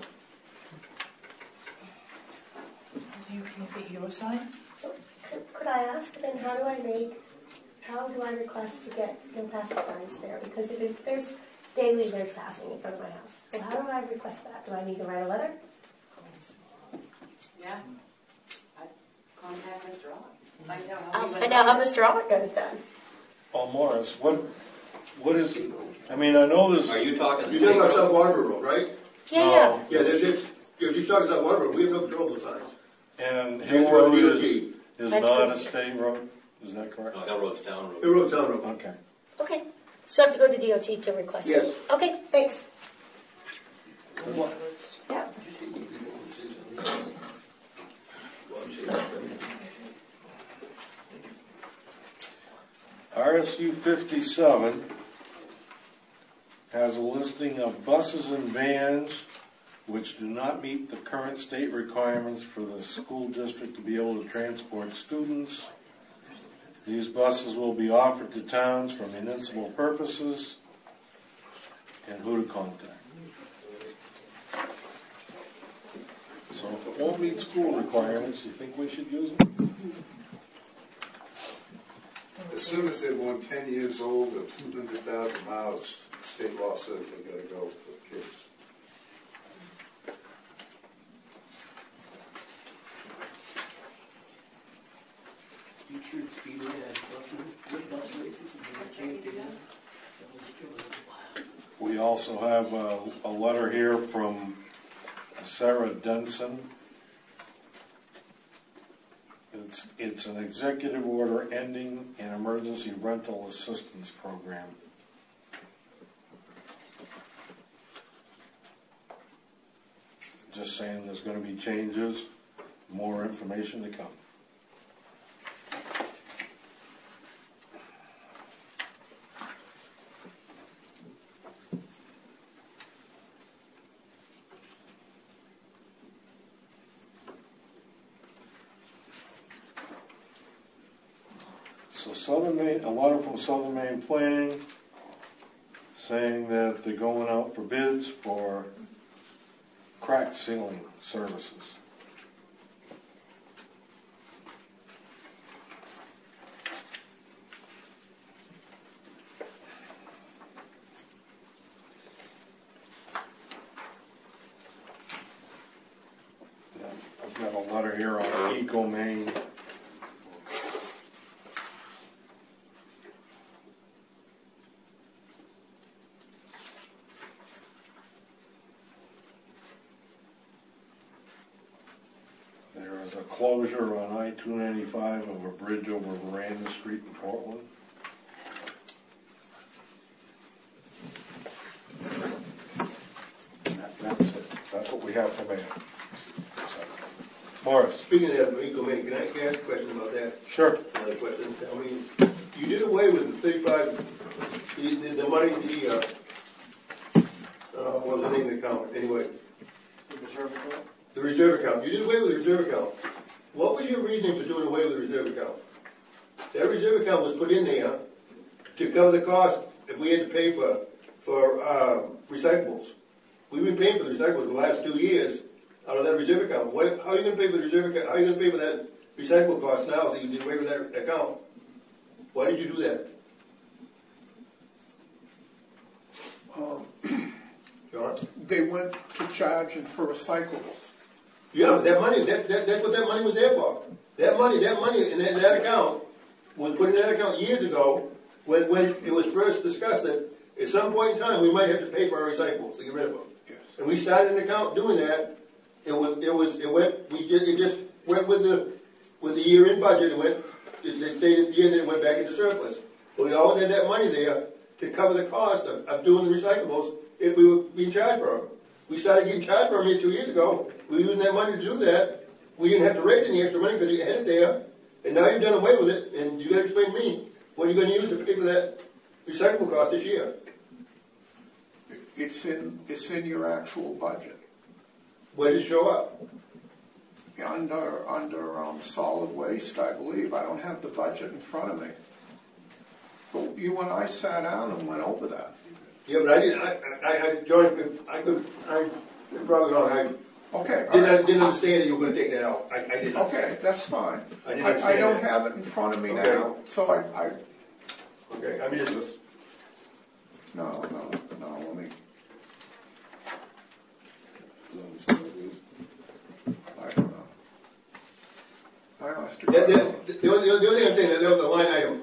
Do you think you a sign?
So could I ask then, how do I request to get no passing signs there? Because there's daily there's passing in front of my house. So how do I request that? Do I need to write a letter?
Yeah. I'd contact Mr. Ott. Find out
I'll find out how Mr. Ott got it done.
Oh, Morris, what is it? I mean, I know this.
Are you talking?
You're talking about South Waterbury Road, right?
Yeah.
Yeah, if you're talking South Waterbury, we have no control of the signs.
And Hill Road is not a state road? Is that correct?
No, Hill Road's town road.
Hill Road's town road.
Okay.
Okay. So I have to go to DOT to request
Yes.
it? Okay, thanks.
Good luck.
Yeah.
RSU 57 has a listing of buses and vans which do not meet the current state requirements for the school district to be able to transport students. These buses will be offered to towns for municipal purposes, and who to contact. So if it won't meet school requirements, you think we should use them?
As soon as they're more than 10 years old or 200,000 miles, state law says they got to go for kids.
We also have a letter here from Sarah Denson. It's an executive order ending an emergency rental assistance program. Just saying there's going to be changes, more information to come. So Southern Maine, a letter from Southern Maine Planning saying that they're going out for bids for crack sealing services. I've got a letter here on Eco Maine. a closure on I-295 of a bridge over Veranda Street in Portland. That's it. That's what we have for mail. Morris.
Speaking of that, Eagle Maine, can I ask a question about that?
Sure.
Another question. I mean, you did away with the 35, the money, what was the name of the account? Anyway.
The reserve account?
The reserve account. You did away with the reserve account. What was your reasoning for doing away with the reserve account? That reserve account was put in there to cover the cost if we had to pay for recyclables. We've been paying for the recyclables the last 2 years out of that reserve account. How are you going to pay for the reserve account? How are you going to pay for that recyclable cost now that you did away with that account? Why did you do that? John?
They went to charging for recyclables.
Yeah, but that money, that's what that money was there for. That money in that account was put in that account years ago when it was first discussed that at some point in time we might have to pay for our recyclables to get rid of them.
Yes.
And we started an account doing that. It just went with the year-end budget. It stayed at the end and it went back into surplus. But we always had that money there to cover the cost of doing the recyclables if we were being charged for them. We started getting charged for them here 2 years ago. We were using that money to do that. We didn't have to raise any extra money because you had it there. And now you've done away with it. And you got to explain to me what are you going to use to pay for that recyclable cost this year?
It's in your actual budget.
Where did it show up?
Under solid waste, I believe. I don't have the budget in front of me. But you and I sat down and went over that.
Yeah, but I didn't. George, I probably don't.
Okay.
Didn't understand that you were going to take that out. I didn't.
Okay, that's fine.
I didn't understand
I don't
that.
have it in front of me
Okay.
now, so I.
Okay, I mean, it's just.
No, let me. I don't know. I have to.
The only thing I'm saying is there was a line item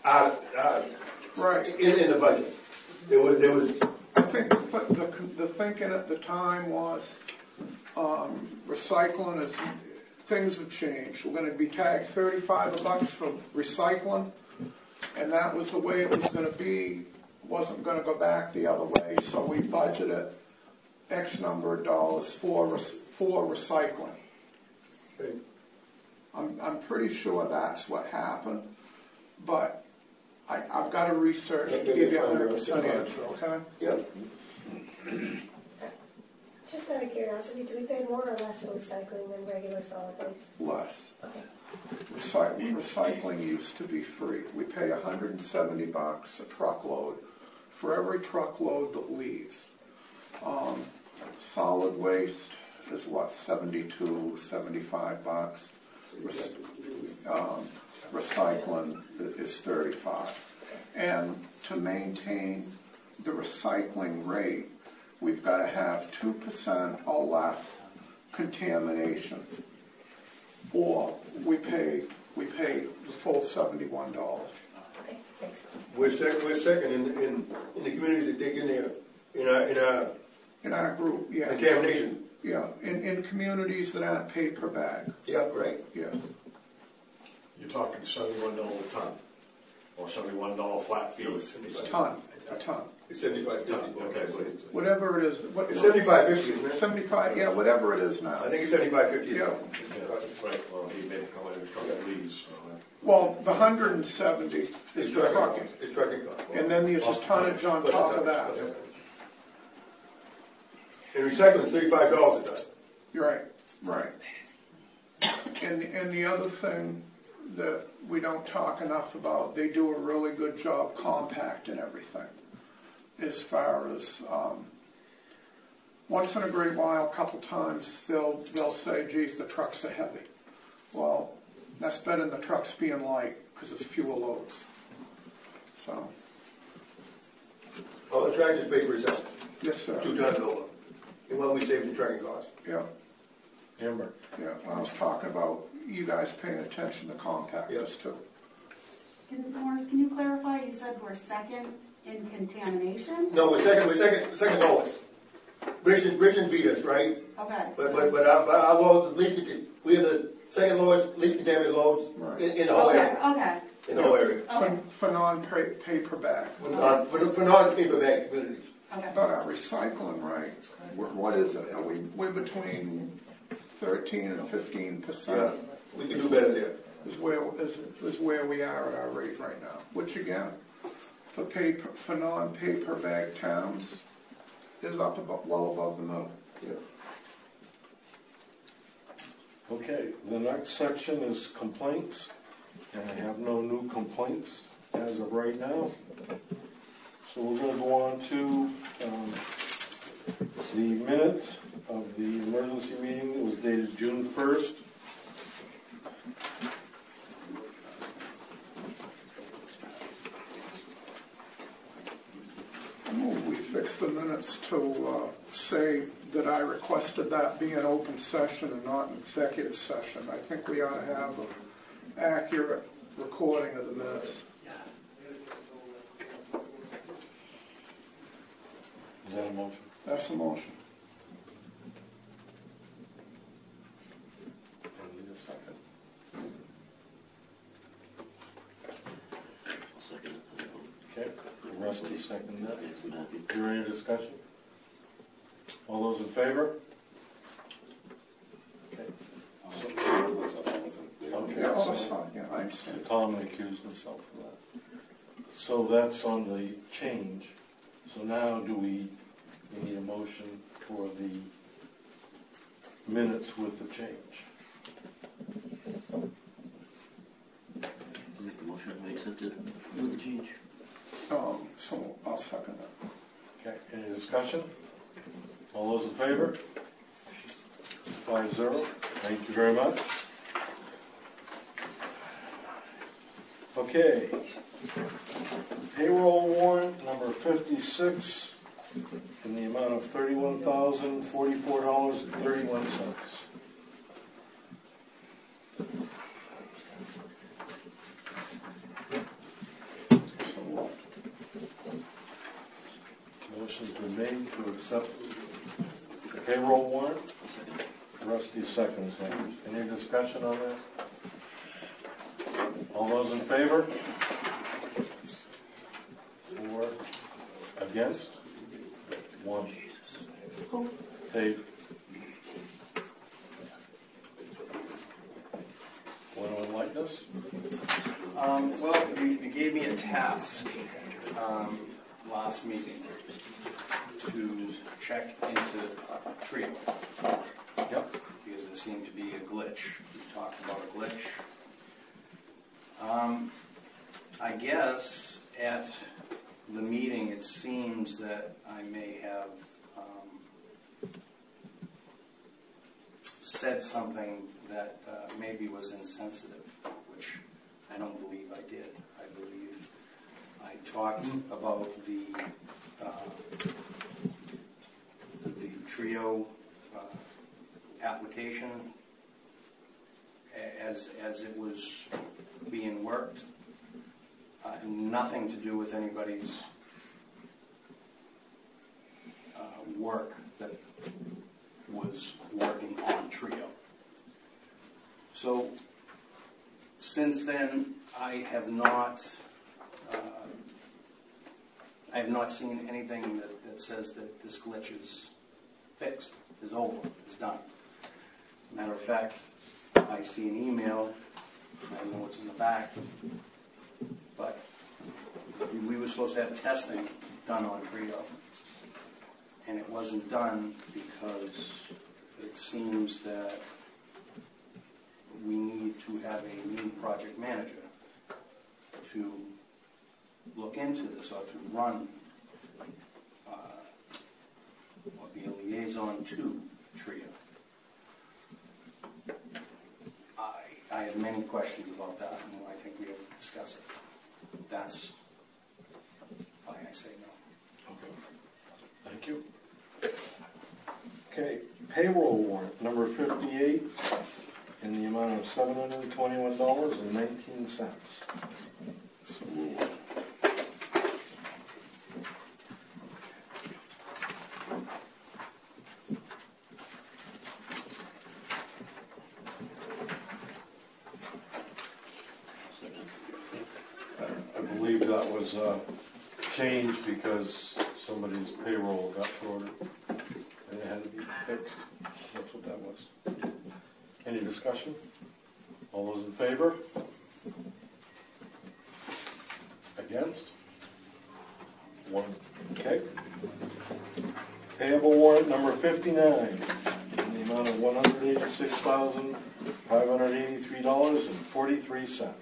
right
in the budget. There was.
I think the thinking at the time was recycling is things have changed. We're going to be tagged $35 for recycling, and that was the way it was going to be. Wasn't going to go back the other way, so we budgeted X number of dollars for recycling.
Okay.
I'm pretty sure that's what happened, but I've got to research to give you a 100% answer, okay?
Yep.
Just out of curiosity, do we pay more or less for recycling than regular solid waste?
Less.
Okay.
Recycling used to be free. We pay $170 a truckload for every truckload that leaves. Solid waste is what, $72, $75. Recycling is $35. And to maintain the recycling rate, we've got to have 2% or less contamination, or we pay the full $71.
Okay, thanks.
We're second in the communities that take in there
In our group, yeah.
contamination.
Yeah, in communities that aren't paid per bag.
Yeah, right.
Yes.
You're talking $71 a ton, or $71 flat fee.
A ton.
It's 75.
Okay,
Whatever it is.
It's 75.50, isn't it?
75, yeah, whatever it is now.
I think it's 75.50.
Yeah.
right. Well, he made a comment. He was talking about leaves. So,
Well, the 170 is the trucking.
It's trucking cost.
And then there's a tonnage on top of that.
And recycling is $35 a ton.
You're right. And the other thing that we don't talk enough about, they do a really good job compacting everything. As far as once in a great while, a couple times, they'll say, geez, the trucks are heavy. Well, that's better than the trucks being light because it's fewer loads. So.
All the tractors pay for itself.
Yes, sir.
2 tons over. And what we save in trucking costs.
Yeah.
Amber.
Yeah, I was talking about you guys paying attention to compactors too.
Morris, can you clarify? You said we're second in contamination?
No, we're second lowest. Bridgeton beat us, right?
Okay.
But our load, at least we have the second lowest, least contaminated loads in the whole area.
Okay.
In the whole area.
For non-paperback.
For non-paperback communities.
Okay.
But our recycling rate, what is it? We're between 13 and 15%.
Yeah, we can do better there.
Is where we are at our rate right now. Which again, for non-paper bag towns, is up well above the middle.
Yeah.
Okay, the next section is complaints, and I have no new complaints as of right now. So we're going to go on to the minutes of the emergency meeting that was dated June 1st.
We fixed the minutes to say that I requested that be an open session and not an executive session. I think we ought to have an accurate recording of the minutes.
Is that a motion?
That's a motion.
I need a second.
I'll second it.
Okay, Rusty seconded that. Is there any discussion? All those in favor? Okay. Okay.
Yeah, oh, that's fine. Yeah, I understand.
So Tom recused himself from that. So that's on the change. So now we need a motion for the minutes with the change.
Make the motion to accept it with the change.
So I'll second that.
Okay, any discussion? All those in favor? It's 5-0. Thank you very much. Okay. Payroll warrant number 56 in the amount of $31,044.31. Motion's been made to accept the payroll warrant. Rusty seconds that. Any discussion on that? All those in favor? 4 against? 1. Dave? Anyone like this?
Well, you gave me a task last meeting to check into Trio.
Yep.
Because there seemed to be a glitch. We talked about a glitch. I guess at the meeting it seems that I may have said something that maybe was insensitive, which I don't believe I did. I believe I talked about the Trio application as it was being worked. Nothing to do with anybody's work that was working on Trio. So since then, I have not seen anything that says that this glitch is fixed, is over, is done. Matter of fact, I see an email, I don't know what's in the back, but we were supposed to have testing done on Trio, and it wasn't done because it seems that we need to have a new project manager to look into this or to run or be a liaison to Trio. I have many questions about that, and I think we have to discuss it. That's why I say no.
Okay. Thank you. Okay, payroll warrant number 58 in the amount of $721.19. So was changed because somebody's payroll got shorter and it had to be fixed. That's what that was. Any discussion? All those in favor? Against? One. Okay. Payable warrant number 59 in the amount of $186,583.43.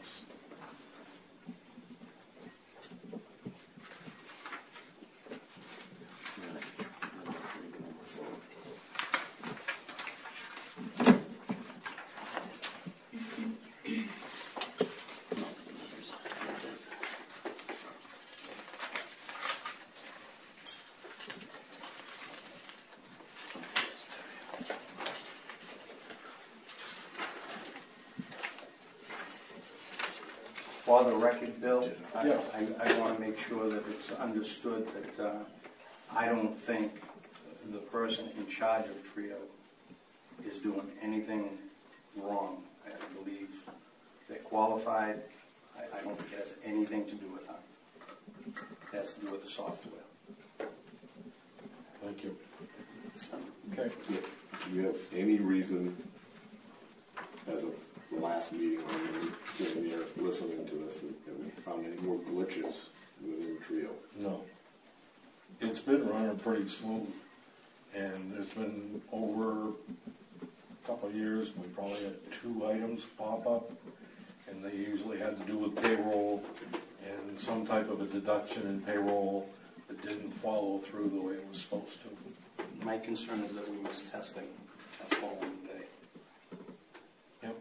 For the record, Bill,
Yes.
I want to make sure that it's understood that I don't think the person in charge of Trio is doing anything wrong. I believe they're qualified. I don't think it has anything to do with them. It has to do with the software.
Thank you. Okay.
Do you have any reason, as of the last meeting, when you were sitting there listening to this, that we found any more glitches within Trio?
No. It's been running pretty smooth. And there's been over a couple of years, we probably had 2 items pop up. And they usually had to do with payroll and some type of a deduction in payroll that didn't follow through the way it was supposed to.
My concern is that we missed testing that following day.
Yep.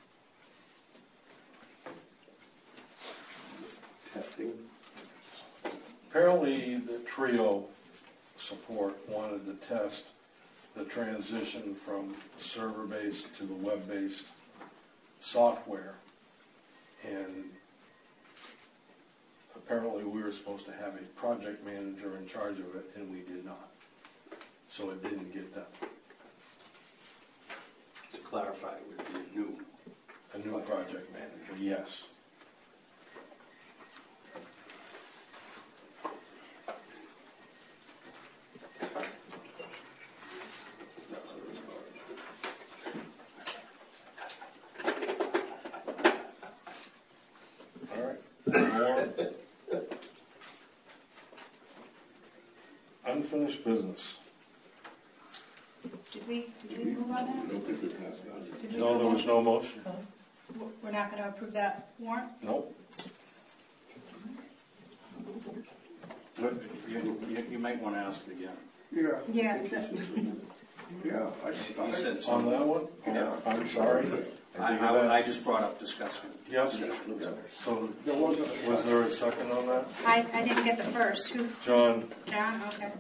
Testing?
Apparently the Trio support wanted to test the transition from server-based to the web-based software. And apparently we were supposed to have a project manager in charge of it, and we did not. So it didn't get done.
To clarify, it would be
a new project manager, yes. All right. More unfinished business.
Did we move on that?
No, there was no motion.
We're not going to approve that warrant?
Nope.
You might want to ask it again.
Yeah.
Yeah.
Yeah,
You said
On
something.
that one?
Yeah.
I'm sorry.
I just brought up discussion.
Yep. So, was there a second on that?
I didn't get the first. Who?
John,
John? Okay.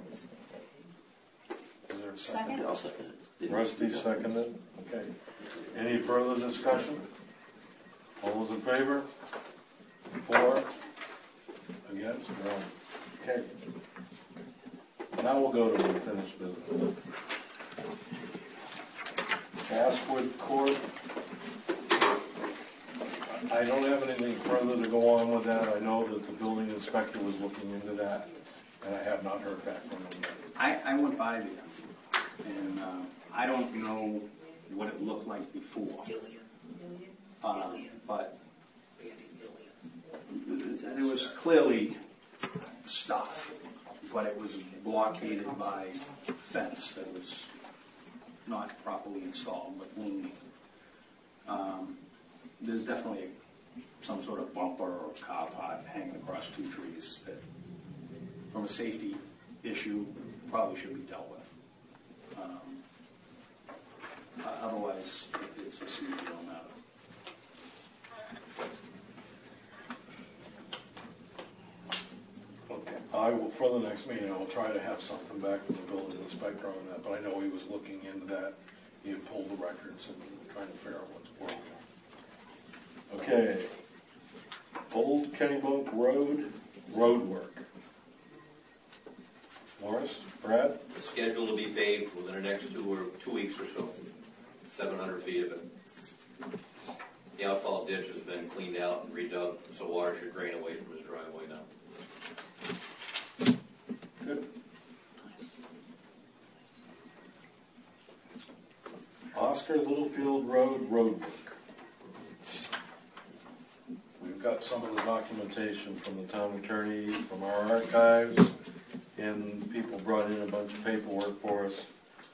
is there a second?
Second?
I'll second it.
Rusty seconded. Okay. Any further discussion? All those in favor? 4? Against? 1. Okay. Now we'll go to unfinished business. Basswood Court. I don't have anything further to go on with that. I know that the building inspector was looking into that, and I have not heard back from him yet.
I went by there, and I don't know what it looked like before. But there was clearly stuff, but it was blockaded by fence that was not properly installed, but leaning. There's definitely some sort of bumper or car part hanging across 2 trees that, from a safety issue, probably should be dealt with. Otherwise, it's a CDL matter.
Okay. I will, for the next meeting, I will try to have something back from the building inspector on that, but I know he was looking into that. He had pulled the records and trying to figure out what's going on. Okay. Old Kennybunk road work. Morris, Brad?
It's scheduled to be paved within the next 2 weeks or so, 700 feet of it. The outfall ditch has been cleaned out and redug so water should drain away from his driveway now.
Oscar Littlefield Road roadwork. We've got some of the documentation from the town attorney, from our archives, and people brought in a bunch of paperwork for us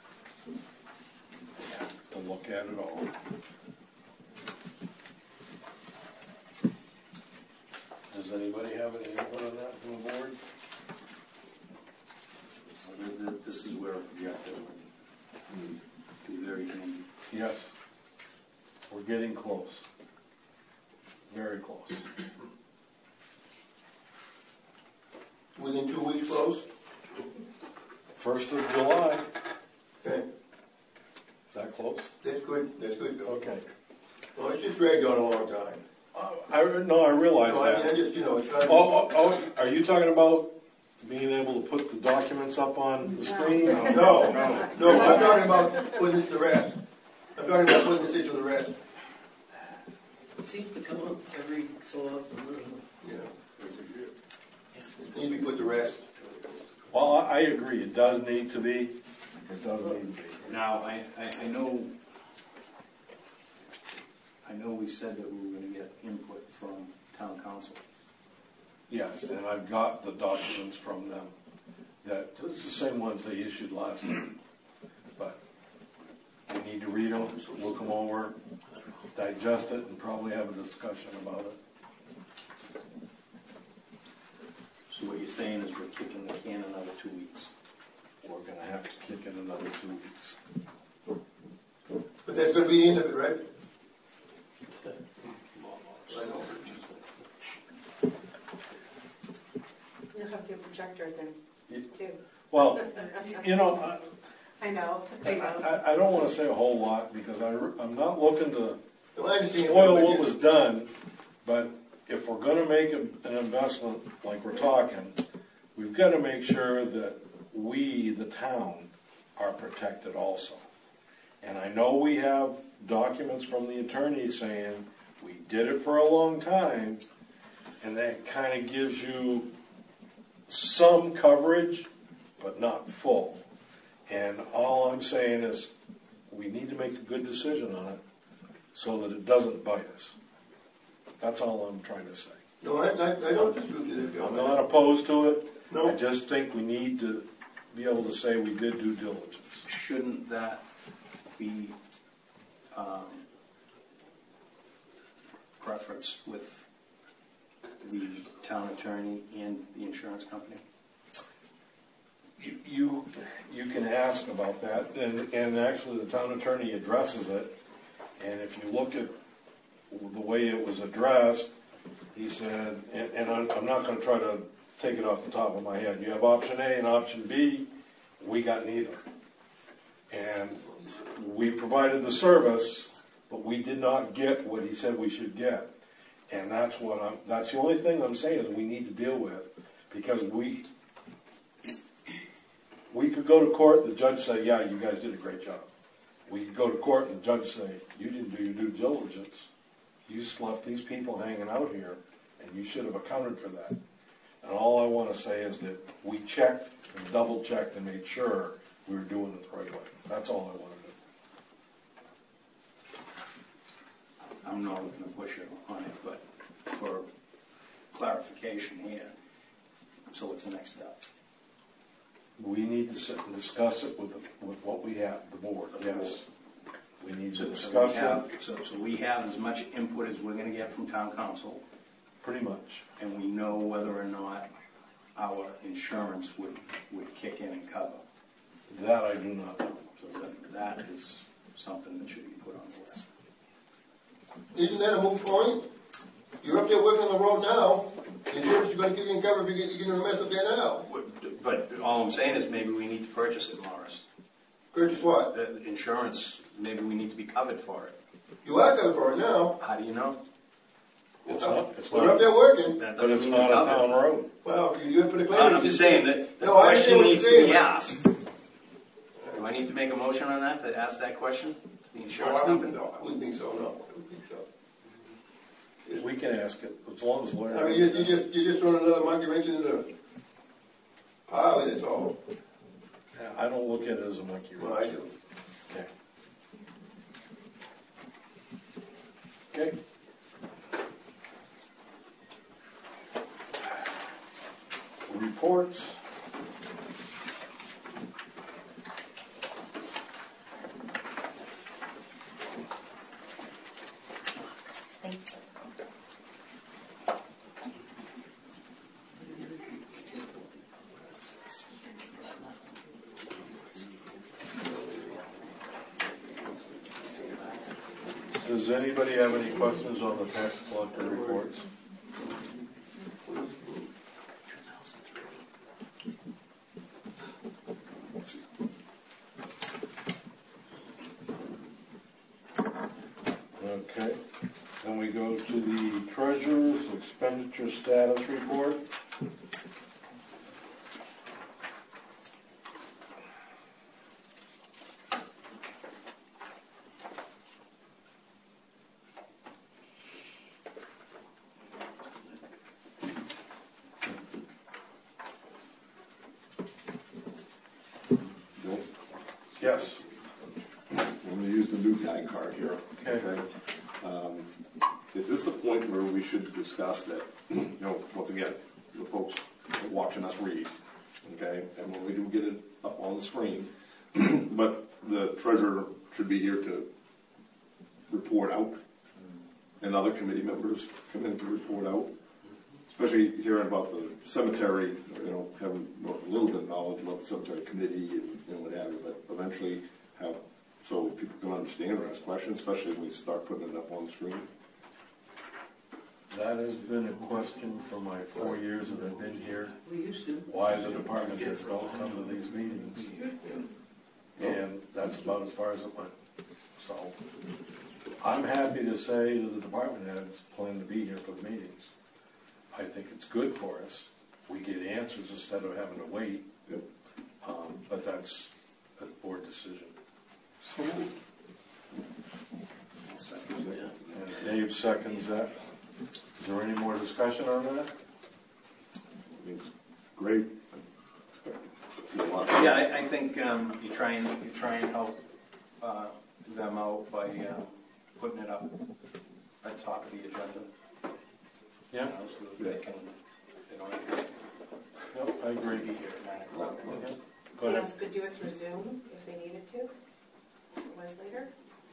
to look at it all. Does anybody have any input on that from the board?
This is where a projector would be very handy.
Yes. We're getting close. Very close.
Within 2 weeks close?
1st of July.
Okay.
Is that close?
That's good, Bill.
Okay.
Well, it's just dragged on a long time.
I realize
No,
that.
I just, it's trying to...
Oh, are you talking about being able to put the documents up on the screen?
No, I'm talking about putting this to rest. I'm talking about putting this issue to rest.
It seems to come up every so often.
Yeah. It needs to be put to rest.
Well, I agree. It does need to be. It does need to be.
Now, I know we said that we were going to get input from town council.
Yes, and I've got the documents from them. That it's the same ones they issued last time. But we need to read them, look them over, digest it, and probably have a discussion about it.
So what you're saying is we're kicking the can another 2 weeks.
We're going to have to kick it another 2 weeks.
But that's going to be the end of it, right?
I know.
You'll have your projector then, too.
Well,
I know.
I don't want to say a whole lot because I'm not looking to
Well, I understand.
spoil what was done, but if we're going to make an investment like we're talking, we've got to make sure that we, the town, are protected also. And I know we have documents from the attorney saying we did it for a long time, and that kind of gives you some coverage, but not full. And all I'm saying is we need to make a good decision on it so that it doesn't bite us. That's all I'm trying to say.
No, I don't dispute that.
I'm not opposed to it.
No.
I just think we need to be able to say we did due diligence.
Shouldn't that be preference with the town attorney and the insurance company?
You can ask about that, and actually the town attorney addresses it. And if you look at the way it was addressed, he said, and I'm not going to try to take it off the top of my head. You have option A and option B. We got neither. And we provided the service, but we did not get what he said we should get. And that's the only thing I'm saying is we need to deal with, because we could go to court, the judge say, yeah, you guys did a great job. We could go to court and the judge say, you didn't do your due diligence. You just left these people hanging out here, and you should have accounted for that. And all I want to say is that we checked and double-checked and made sure we were doing it the right way. That's all I want to do.
I'm not looking to push it on it, but for clarification here, so what's the next step?
We need to sit and discuss it with what we have, the board, yes. We need to discuss it.
So we have as much input as we're going to get from town council.
Pretty much.
And we know whether or not our insurance would kick in and cover.
That I do not know.
So that is something that should be put on the list.
Isn't that a moot point? You're up there working on the road now. Insurance is going to kick in and cover if you're going to mess up there now.
But all I'm saying is maybe we need to purchase it, Morris.
Purchase what?
The insurance, maybe we need to be covered for it.
You are covered for it now.
How do you know?
We're up there working.
But it's not a town road.
Well, you do it for the claim.
I'm just saying that the question needs to be asked. Do I need to make a motion on that, to ask that question to the insurance company?
No, I wouldn't think so, no.
We can ask it, as long as Larry...
I mean, you're just throwing another monkey wrench into the pile, that's all.
I don't look at it as a monkey wrench.
Well, I do.
Okay. Okay. Reports. Does anybody have any questions on the tax collector reports? Okay, then we go to the treasurer's expenditure status report. Yes.
I'm going to use the new guy card here.
Okay.
Is this a point where we should discuss that, once again, the folks watching us read, okay, and when we do get it up on the screen, but the treasurer should be here to report out, and other committee members come in to report out, especially hearing about the cemetery, having a little bit of knowledge about the cemetery committee and what have you, but eventually have, so people can understand or ask questions, especially when we start putting it up on the screen.
That has been a question for my 4 years that I've been here. Why the department heads don't come to these meetings. And that's about as far as it went. So I'm happy to say to the department heads, plan to be here for the meetings. I think it's good for us. We get answers instead of having to wait. But that's a board decision.
So,
And Dave seconds that. Is there any more discussion on that?
It's great.
Yeah, I think you try and help them out by putting it up at top of the agenda.
Yeah.
So they don't have to.
Yep, I agree.
Be here at 9 o'clock.
Okay. Go
They
ahead.
also could do it through Zoom if they needed to. Was later.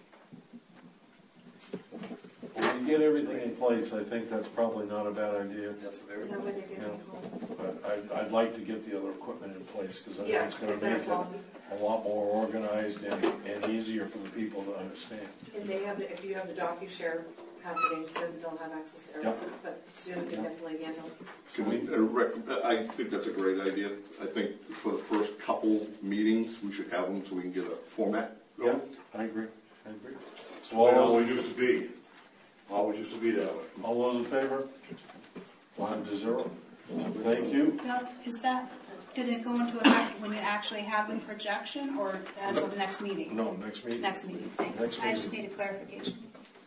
When we get everything in place, I think that's probably not a bad idea.
That's very
No,
good.
when they're getting home.
But I'd like to get the other equipment in place because I think
Yeah,
it's going to
better
make it
quality.
a lot more organized and easier for the people to understand.
And they have, if you have the DocuShare happening, then they'll have access to everything. But Zoom can definitely handle.
Can we, I think that's a great idea. I think for the first couple meetings, we should have them so we can get a format going.
Yeah, I agree.
So
all
it
those-
always used to be. Always used to be that way.
All those in favor? 5-0. Thank you.
Now, did it go into effect when you actually have the projection or as of the next meeting?
No, next meeting.
Next meeting, thanks.
Next
I just
meeting.
need a clarification.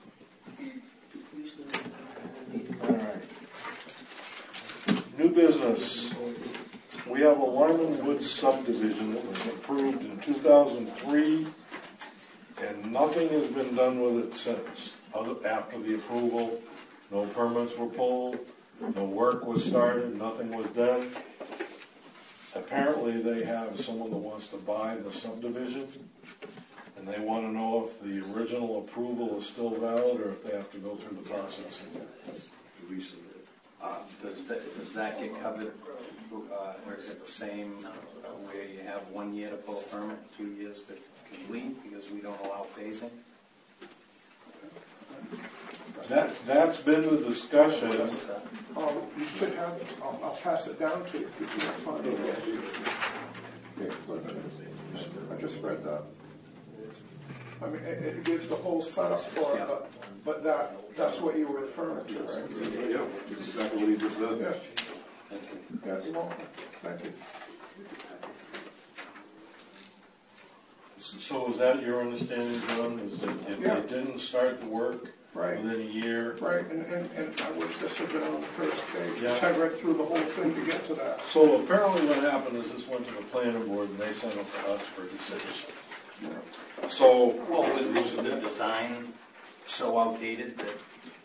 All right. New business. We have a Lyman Woods subdivision that was approved in 2003, and nothing has been done with it since. After the approval, no permits were pulled, no work was started, nothing was done. Apparently, they have someone that wants to buy the subdivision, and they want to know if the original approval is still valid or if they have to go through the process again.
Does that get covered, or is it the same where you have 1 year to pull a permit, 2 years to complete, because we don't allow phasing?
That's been the discussion.
you should have it. I'll pass it down to you if you can find it. Yeah, I just read that. I mean, it gives the whole setup for it, but that's what you were referring to, right?
Yeah, that's exactly what he just said.
Yeah. Yeah, you're welcome. Thank you.
So is that your understanding, John, is that if
Yeah.
they didn't start the work
Right.
within a year?
Right, and I wish this had been on the first page.
Yeah.
I read through the whole thing to get to that.
So apparently what happened is this went to the planning board and they sent it to us for a decision. So,
Well, was the design so outdated that,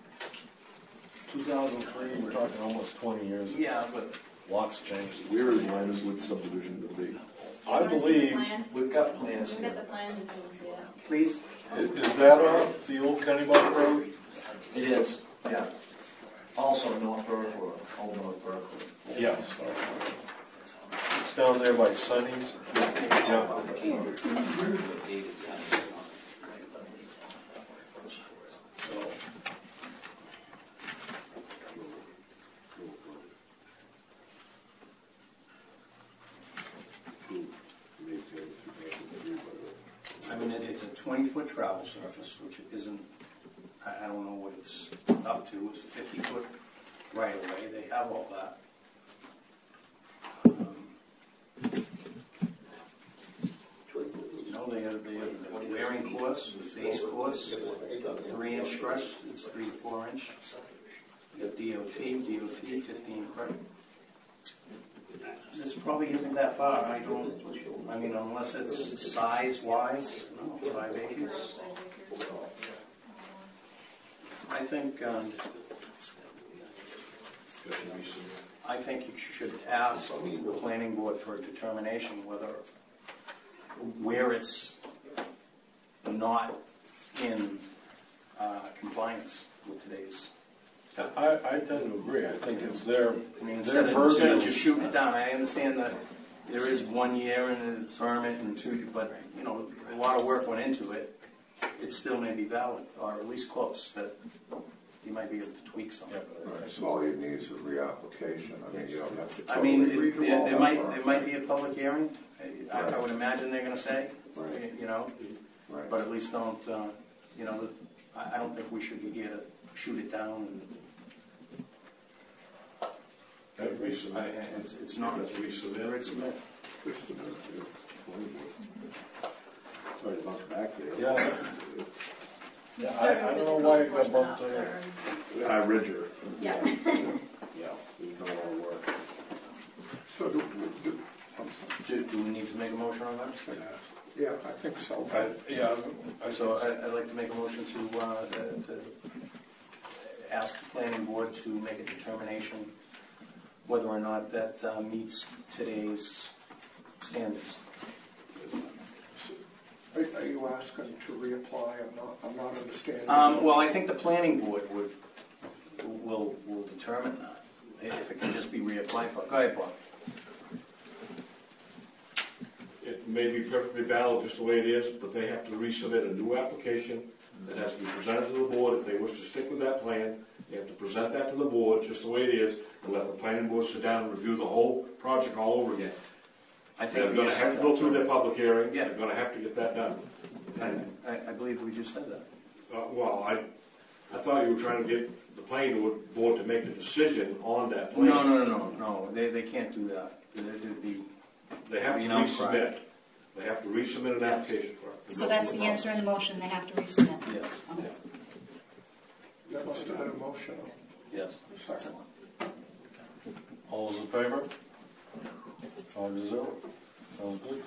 2003, we're talking almost 20 years.
yeah, but
Lots changed.
Where is Lymanwood subdivision going to be?
I believe,
we've got plans
We've
here.
got the plans if you want to see that.
Please?
is that off the old Kennybunk Road?
It is, yeah. Also North Berkeley, Old North Berkeley.
Yes. It's down there by Sunny's. Yeah.
I mean, it's a 20-foot travel surface, which isn't, I don't know what it's up to. It's a 50-foot right of way. They have all that. No, they have the wearing course, the face course, 3-inch stretch, it's 3 to 4 inch. You have DOT, 15 credit. This probably isn't that far. I mean, unless it's size-wise, no, 5 acres. I think you should ask the planning board for a determination where it's not in compliance with today's.
I tend to agree. I think it's their,
I mean,
their
instead of
purview.
just shooting it down, I understand that there is 1 year and a permit and 2, but, you know, a lot of work went into it. It still may be valid, or at least close, that you might be able to tweak something.
Right, so all you need is a reapplication. I mean, you don't have to
I
totally
mean,
redo all
there
that.
might be a public hearing. I would imagine they're going to say, you know,
Right.
but at least don't, you know, I don't think we should be here to shoot it down. It's not. Resubmit.
Sorry to bounce back there.
Yeah. Yeah, I don't know why it got bumped there.
Ridger.
Yeah.
Yeah, we've done a lot of work.
So
Do we need to make a motion on that?
yeah, I think so.
So I'd like to make a motion to ask the planning board to make a determination whether or not that meets today's standards.
Are you asking to reapply? I'm not understanding.
Well, I think the planning board will determine that, if it can just be reapplied for. Go ahead, Bob.
It may be perfectly valid just the way it is, but they have to resubmit a new application that has to be presented to the board. If they wish to stick with that plan, they have to present that to the board just the way it is, and let the planning board sit down and review the whole project all over again.
I think
They're going to have to go through their public hearing.
Yeah.
They're going to have to get that done.
I believe we just said that.
Well, I thought you were trying to get the planning board to make a decision on that plan.
No. They can't do that.
They have to resubmit. They have to resubmit an application for it.
So that's the answer in the motion, they have to resubmit.
Yes.
Okay.
That must have had a motion.
Yes.
Second.
All those in favor? 5-0. Sounds good.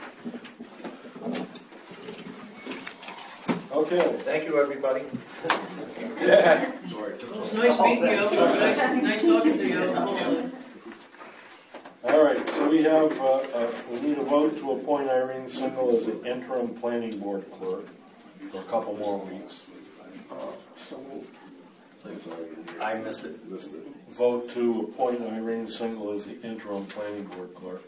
Okay.
Thank you, everybody.
Yeah.
Sorry.
It was nice meeting you. Nice talking to you.
All right, so we have, we need a vote to appoint Irene Single as the interim planning board clerk for a couple more weeks.
So moved.
I missed it.
Vote to appoint Irene Single as the interim planning board clerk.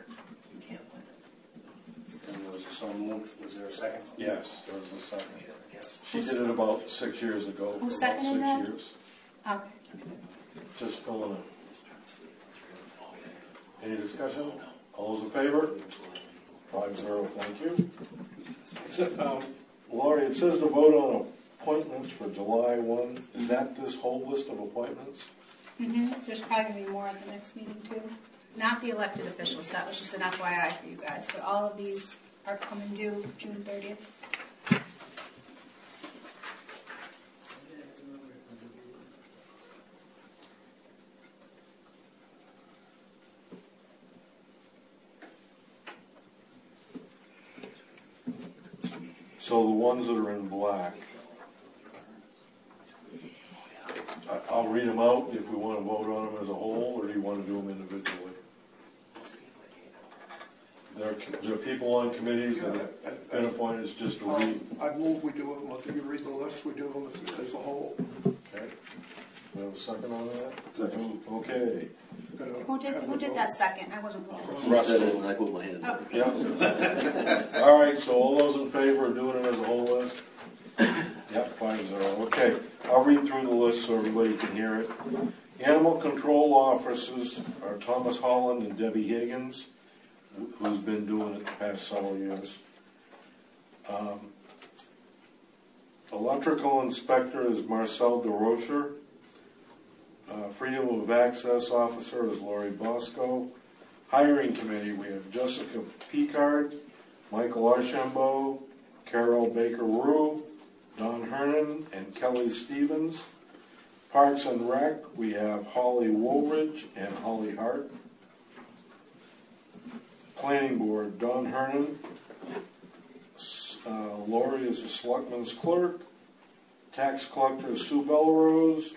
And it was so moved. Was there a second?
Yes, there was a second. She did it about 6 years ago.
Who
for
seconded
about 6
that?
years.
Okay.
Just filling in. Any discussion? All those in favor? 5-0, thank you. Laurie, it says to vote on appointments for July 1. Is that this whole list of appointments?
There's probably going to be more at the next meeting too. Not the elected officials, that was just an FYI for you guys, but all of these are coming due June 30th.
So the ones that are in black I'll read them out if we want to vote on them as a whole, or do you want to do them individually? There are people on committees that have been appointed just to read.
I'd move we do them, if you read the list, we do them as a whole.
Okay. We have a second on that? Second. Okay.
Who did that second? I wasn't looking.
She said it and I put my hand up.
Yeah. All right, so all those in favor of doing it as a whole list? Yep, 5-0. Okay, I'll read through the list so everybody can hear it. Animal control officers are Thomas Holland and Debbie Higgins, who's been doing it the past several years. Electrical inspector is Marcel DeRocher. Freedom of Access officer is Lori Bosco. Hiring committee, we have Jessica Picard, Michael Archambault, Carol Baker-Rue, Don Hernan, and Kelly Stevens. Parks and Rec, we have Holly Woolridge and Holly Hart. Planning board, Don Hernan. Lori is the selectman's clerk. Tax collector is Sue Bellerose.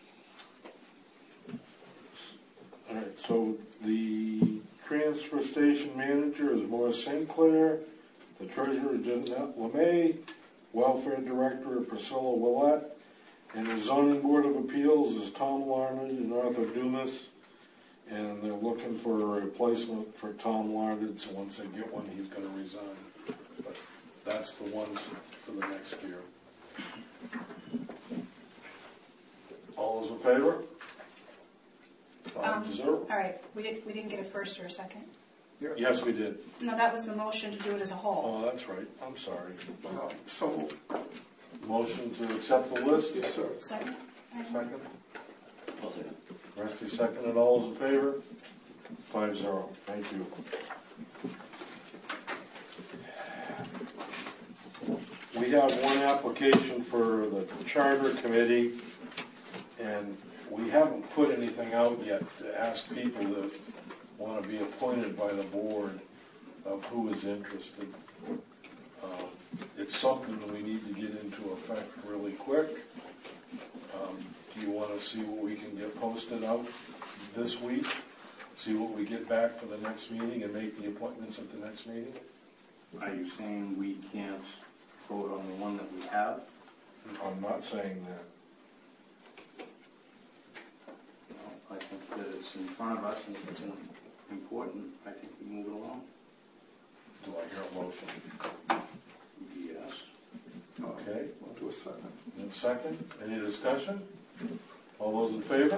All right, so the transfer station manager is Morris St. Clair. The treasurer is Jeanette LeMay. Welfare director Priscilla Willett. And the zoning board of appeals is Tom Larned and Arthur Dumas. And they're looking for a replacement for Tom Larned, so once they get one, he's going to resign. But that's the ones for the next year. All those in favor? 5-0.
All right, we didn't get a first or a second.
Yes, we did.
No, that was the motion to do it as a whole.
Oh, that's right. I'm sorry.
So,
motion to accept the list?
yes, sir.
Second?
Second?
I'll second.
Rusty seconded. All those in favor? 5-0. Thank you. We have one application for the charter committee, and we haven't put anything out yet to ask people that want to be appointed by the board of who is interested. It's something that we need to get into effect really quick. Do you want to see what we can get posted out this week? See what we get back for the next meeting and make the appointments at the next meeting?
Are you saying we can't vote on the one that we have?
I'm not saying that.
No, I think that it's in front of us, and if it's important, I think we move it along.
Do I hear a motion?
Yes.
Okay.
I'll do a second.
And second, any discussion? All those in favor?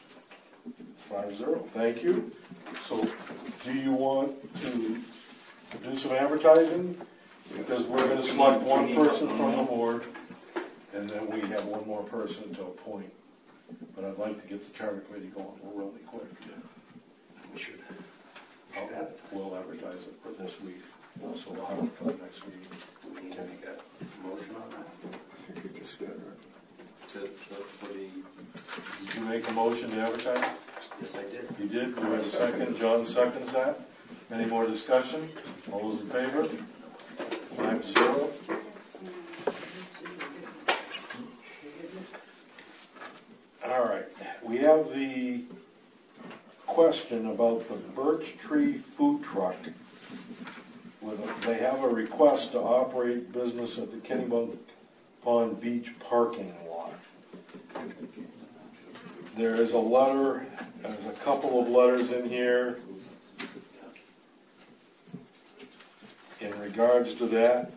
5-0. Thank you. So, do you want to do some advertising? Because we're going to select one person from the board, and then we have one more person to appoint. But I'd like to get the charter committee going really quick.
We should.
We'll advertise it for this week, so we'll have it for the next meeting.
We need to make a motion on that.
I think you just did, right?
For the...
Did you make a motion to advertise?
Yes, I did.
You did? Do we have a second? John seconds that. Any more discussion? All those in favor? 5-0. All right. We have the question about the Birch Tree food truck. They have a request to operate business at the Kennebunk Beach parking lot. There is a letter, there's a couple of letters in here in regards to that.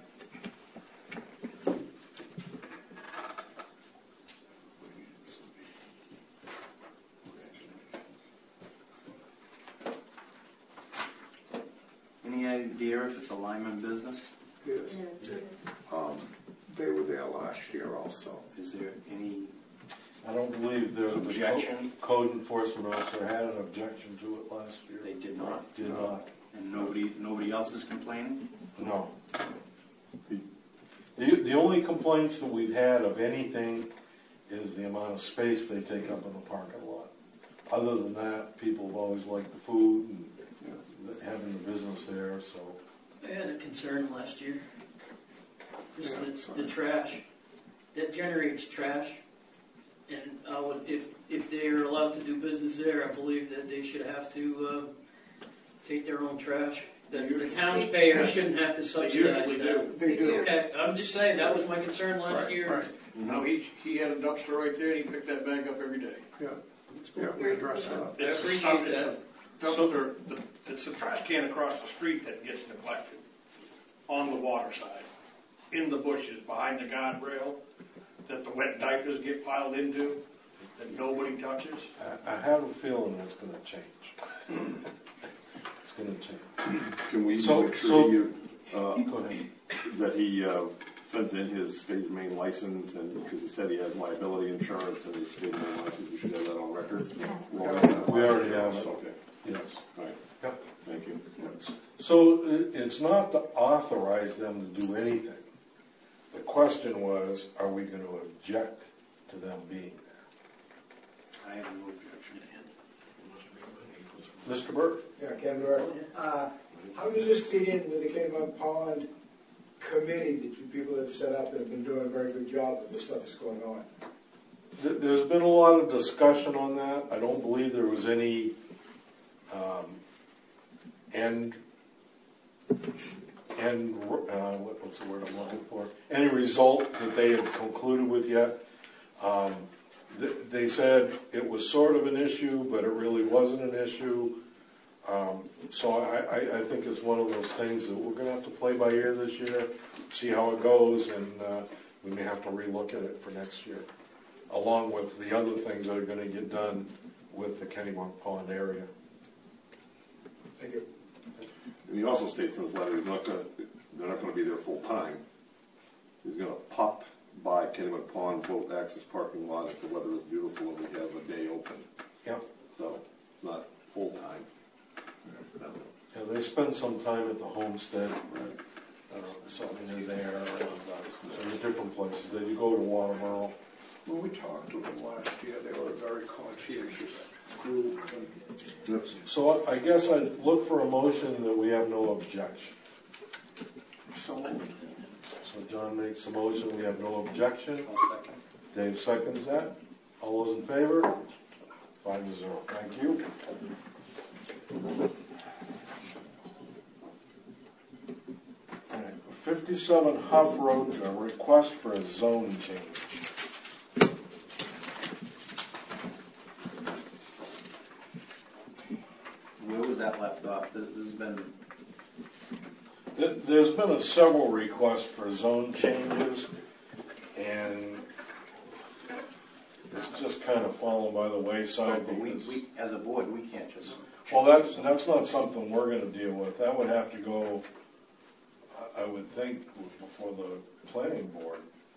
Any idea if it's a Lyman business?
Yes. They were there last year also.
Is there any...
I don't believe the
objection?
Code enforcement officer had an objection to it last year.
They did not?
Did not.
And nobody else is complaining?
No. The only complaints that we've had of anything is the amount of space they take up in the parking lot. Other than that, people have always liked the food and having the business there, so.
I had a concern last year. Just the trash. That generates trash And I would, if they are allowed to do business there, I believe that they should have to take their own trash. That the taxpayers shouldn't have to subsidize
usually
that.
They do.
Okay, I'm just saying, that was my concern last year.
Right.
No, he had a dumpster right there, and he picked that bag up every day.
Yeah, we address that.
I appreciate that.
Dumpster, it's a trash can across the street that gets neglected on the water side, in the bushes, behind the guardrail, that the wet diapers get piled into, that nobody touches.
I have a feeling it's going to change. It's going to change.
Can we make sure that he sends in his state main license, and because he said he has liability insurance and his state main license, we should have that on record?
We already have it.
Okay.
Yes.
Right.
Yep.
Thank you.
So it's not to authorize them to do anything. The question was, are we going to object to them being there?
I have no objection.
Mr. Burke?
Yeah, Ken Burke. How does this fit in with the Kennebunk Pond committee that you people have set up and have been doing a very good job with this stuff that's going on?
There's been a lot of discussion on that. I don't believe there was any what's the word I'm looking for? Any result that they had concluded with yet. They said it was sort of an issue, but it really wasn't an issue. So I think it's one of those things that we're going to have to play by ear this year, see how it goes, and we may have to relook at it for next year, along with the other things that are going to get done with the Kennebunk Pond area.
Thank you.
And he also states in his letter they're not going to be there full time. He's going to pop by Kennebunk Pond boat access parking lot if the weather is beautiful and we have a day open.
Yep.
So it's not full time.
Yeah, they spend some time at the homestead, so they're there, in different places. They go to Waterboro.
When we talked to them last year, they were a very conscientious group.
So I guess I'd look for a motion that we have no objection.
So
John makes a motion, we have no objection. Dave seconds that. All those in favor? 5-0. Thank you. All right, 57 Huff Road, a request for a zone change.
Where was that left off? This has been...
There's been several requests for zone changes, and it's just kind of fallen by the wayside.
But we, as a board, we can't just...
Well, that's not something we're going to deal with. That would have to go, I would think, before the planning board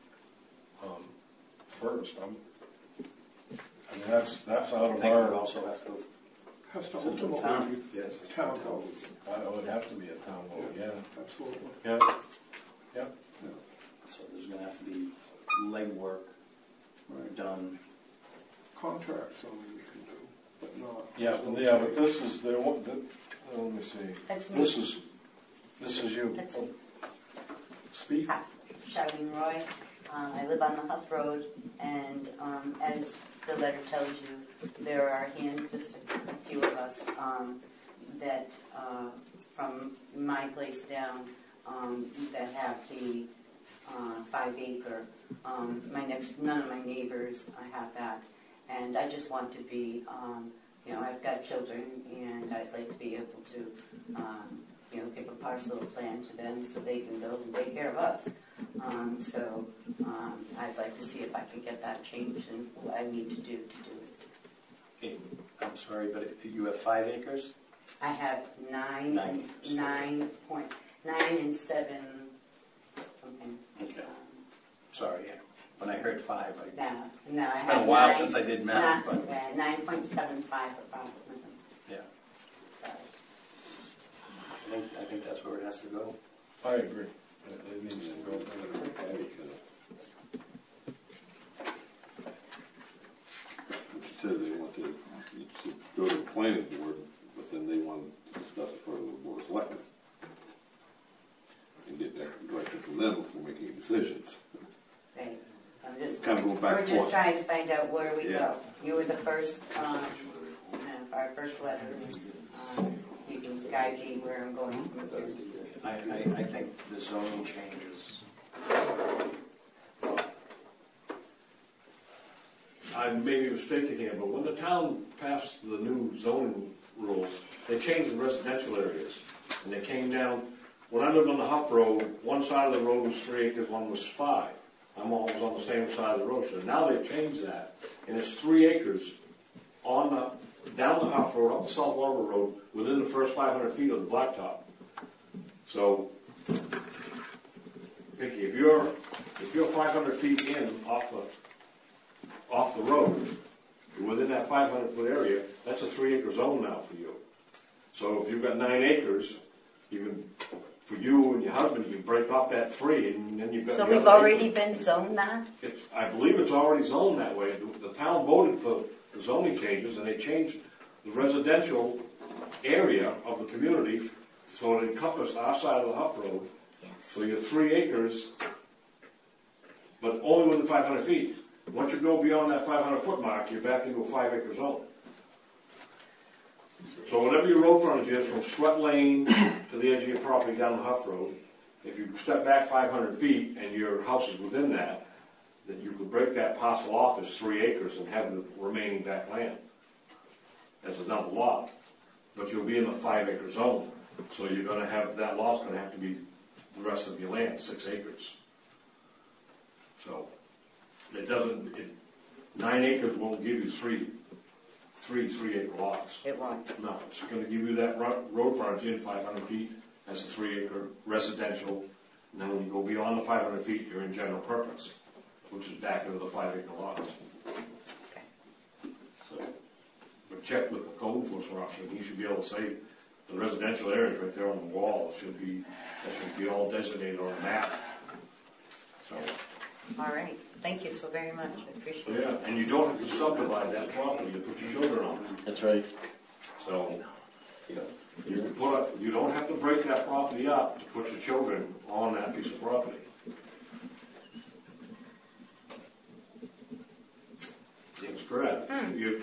first. I mean, that's out of our...
It also has to
ultimately
town.
Yes, town code.
It would have to be a town vote, yeah.
Absolutely.
Yeah. Yeah.
So there's going to have to be legwork done.
Contracts only we can do, but not.
Yeah, but this is let me see.
That's me.
This is you.
That's me.
Speak.
Hi, Charlene Roy. I live on the Huff Road, and as the letter tells you, there are just a few of us that from my place down that have the 5-acre. None of my neighbors have that, and I just want to be, I've got children, and I'd like to be able to, give a parcel of land to them so they can build and take care of us. So I'd like to see if I could get that changed and what I need to do it.
Okay, I'm sorry, but you have 5 acres?
I have 9 and 7 something.
Okay. Sorry, when I heard 5,
No,
it's been a while since I did math.
9.75 approximately.
Yeah.
Sorry.
I think that's where it has to go.
I agree. It needs to go.
Which says they want to go to the planning board, but then they want to discuss it further with the board of selectmen and get that direction from them before making decisions.
Right. I'm just
kind of go back
We're
and
just
forth.
trying to find out where we
Yeah.
go. You were the first, our first letter. You can guide me where I'm going.
I think the zoning changes.
I may be mistaken here, but when the town passed the new zoning rules, they changed the residential areas. And they came down, when I lived on the Huff Road, one side of the road was 3 acres, one was 5. I'm always on the same side of the road. So now they've changed that, and it's 3 acres down the Huff Road, up the South Water Road, within the first 500 feet of the blacktop. So, Vicky, if you're 500 feet in off the road, within that 500-foot area, that's a 3-acre zone now for you. So if you've got 9 acres, for you and your husband, you can break off that 3, and then you've got.
So we've already been zoned that?
I believe it's already zoned that way. The town voted for the zoning changes, and they changed the residential area of the community so it encompassed our side of the Huff Road.
Yes.
So you're 3 acres, but only within 500 feet. Once you go beyond that 500-foot mark, you're back into a 5-acre zone. So whatever your road frontage is, from Sweat Lane to the edge of your property down the Huff Road, if you step back 500 feet and your house is within that, then you could break that parcel off as 3 acres and have the remaining back land as another lot. But you'll be in the 5-acre zone. So you're going to have, that lot's going to have to be the rest of your land, 6 acres. So it doesn't, 9 acres won't give you three 3-acre lots.
It won't.
No, it's going to give you that road frontage in 500 feet as a 3-acre residential. And then when you go beyond the 500 feet, you're in general purpose, which is back into the 5-acre lots. So, but check with the code enforcement officer. He should be able to say the residential areas right there on the wall that should be all designated on a map. So.
All right. Thank you so very much. I appreciate it.
Yeah, and you don't have to subdivide that property to put your children on.
That's right.
So, you don't have to break that property up to put your children on that piece of property. That's correct. You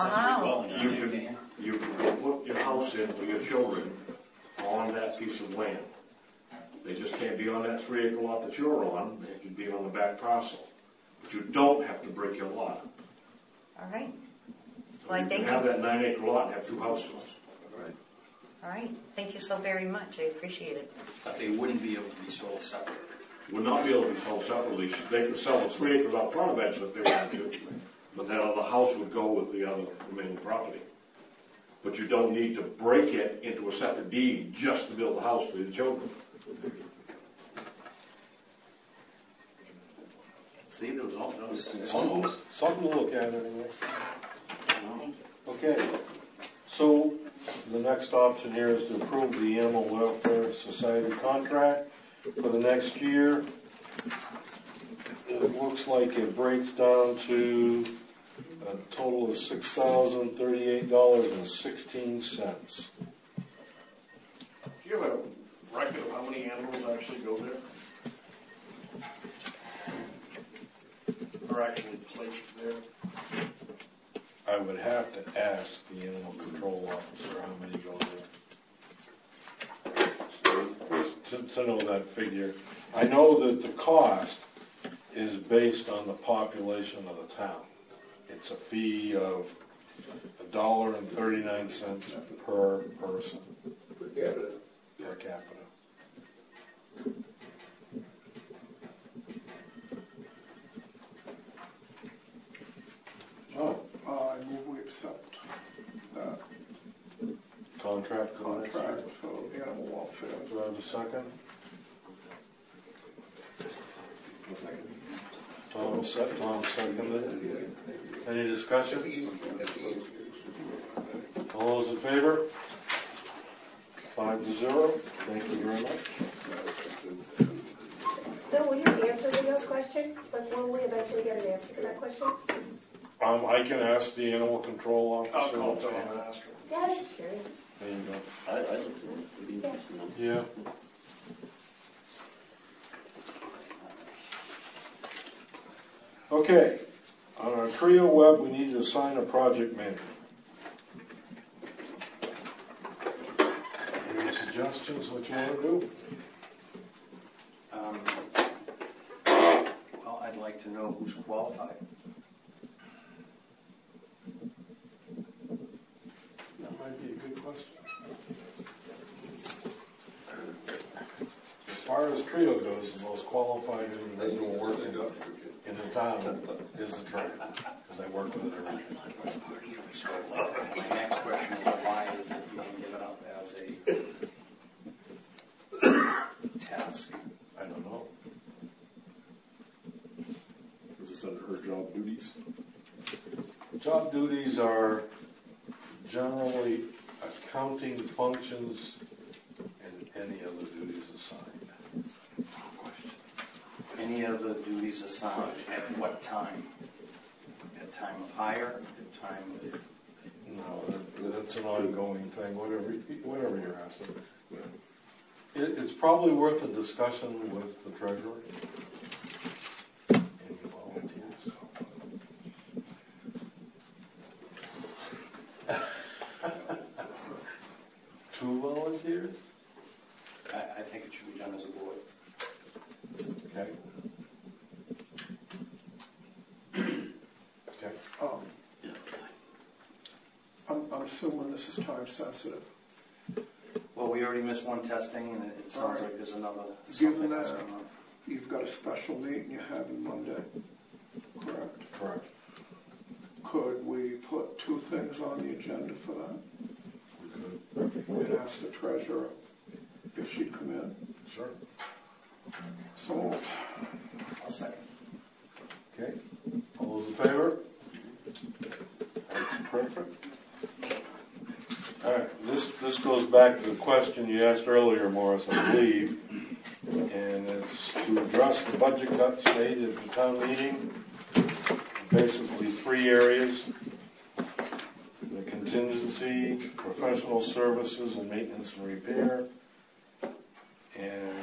can go put your house in for your children on that piece of land. They just can't be on that 3-acre lot that you're on. They can be on the back parcel. But you don't have to break your lot.
All right. Well, I thank you.
Have that 9-acre lot and have 2 houses.
All right. Thank you so very much. I appreciate it.
But they wouldn't be able to be sold separately.
Would not be able to be sold separately. They could sell the 3 acres out front eventually if they wanted to. But then the house would go with the other remaining property. But you don't need to break it into a separate deed just to build a house for your children.
See, there was
almost something to look at anyway. Okay, so the next option here is to approve the Animal Welfare Society contract for the next year. It looks like it breaks down to a total of $6,038.16.
Do you have a record of how many animals actually go there? Or actually placed there?
I would have to ask the animal control officer how many go there. To know that figure. I know that the cost is based on the population of the town. It's a fee of $1.39 per person. Per capita.
I move we accept that
Contract
for animal welfare.
Do I have a second? Tom seconded. Any discussion? All those in favor? 5-0. Thank you very much.
Bill, will you answer Leo's question? But will we eventually get an answer to that question?
I can ask the animal control officer.
I'll call Tom and ask him.
Yeah, I was just curious.
There you go.
I'd like to. It'd be interesting.
Yeah. Okay, on our Trio web, we need to assign a project manager. Any suggestions what you want to do?
Well, I'd like to know who's qualified.
That might be a good question. As far as Trio goes, the most qualified individual working in the town is the Trio, because I work with it every day.
So my next question is, why is it being given up as a task?
I don't know.
Is this under her job duties?
Job duties are generally accounting functions and any other duties assigned.
Any other duties assigned at what time? At time of hire? At time of...
No, that's an ongoing thing, whatever you're asking. It's probably worth a discussion with the treasurer. Any volunteers? Two volunteers?
I think it should be done as a board.
Okay. Okay.
I'm assuming this is time sensitive.
Well, we already missed one testing, and it sounds like there's another.
Given that you've got a special meeting you're having Monday, correct?
Correct.
Could we put two things on the agenda for that?
We could.
And ask the treasurer if she'd come in?
Sure.
So,
I'll second.
Okay. All those in favor? That's perfect. All right. This goes back to the question you asked earlier, Morris, I believe, and it's to address the budget cuts made at the town meeting. Basically, three areas: the contingency, professional services, and maintenance and repair. And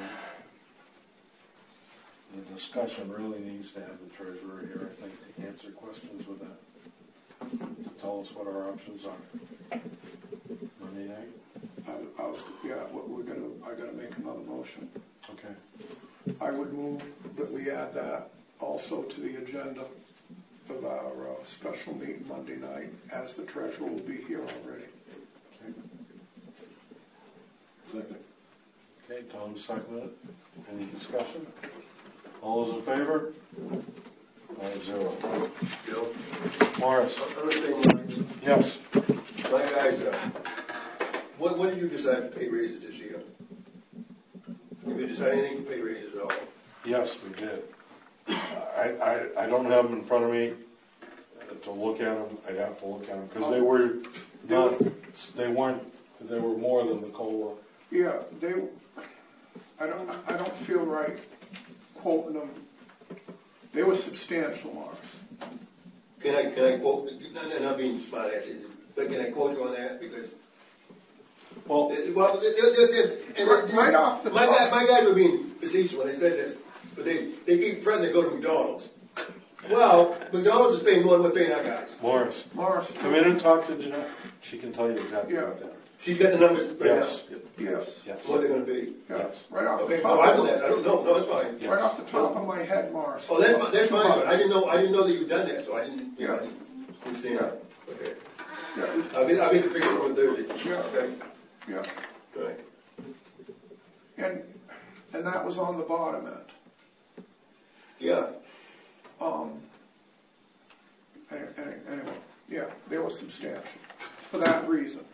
the discussion really needs to have the treasurer here, I think, to answer questions with that. To tell us what our options are. Monday night?
I gotta make another motion.
Okay.
I would move that we add that also to the agenda of our special meeting Monday night, as the treasurer will be here already.
Okay.
Second.
Okay, Tom seconded it. Any discussion? All those in favor? 5-0.
Bill?
Morris?
Understand,
Yes.
my guys, what did you decide for pay raises this year? Did you decide anything for pay raises at all?
Yes, we did. I don't have them in front of me to look at them. I'd have to look at them because they were more than the COLA.
Yeah, I don't feel right quoting them. They were substantial, Morris.
Can I quote, not being smart at it, but can I quote you on that? Because
right off the top.
My guys were being facetious when they said this, but they keep threatening to go to McDonald's. Well, McDonald's is paying more than we're paying our guys.
Morris, come in and talk to Jeanette. She can tell you exactly what that is.
She's got the numbers right
Yes.
now.
Yes.
Yes.
What they're going to be.
Yes. Right off the
Okay.
top.
Oh, I know that. I don't know. No, it's fine.
Right off the top of my head, Morris.
Oh, that's fine. But I didn't know that you'd done that, so I didn't.
Yeah.
I didn't understand that. Okay.
Yeah.
I'll be the figure on Thursday.
Yeah.
Okay.
Yeah.
Right.
And that was on the bottom end.
Yeah.
Anyway, yeah, they were substantial for that reason.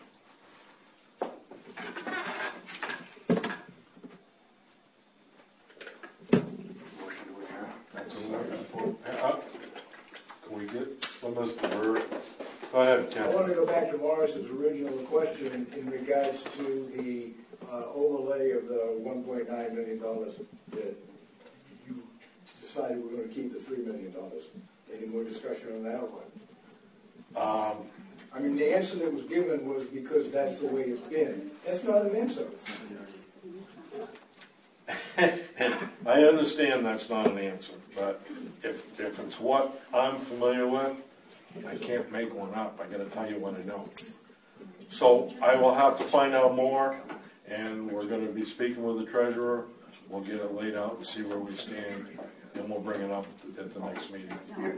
Can we get some of this word? Go ahead, Ken.
I want to go back to Morris's original question in regards to the overlay of the $1.9 million that you decided we're going to keep the $3 million. Any more discussion on that one? I mean, the answer that was given was because that's the way it's been. That's not an answer.
I understand that's not an answer, but if it's what I'm familiar with, I can't make one up. I gotta tell you what I know. So I will have to find out more, and we're gonna be speaking with the treasurer. We'll get it laid out and see where we stand, and we'll bring it up at the next meeting.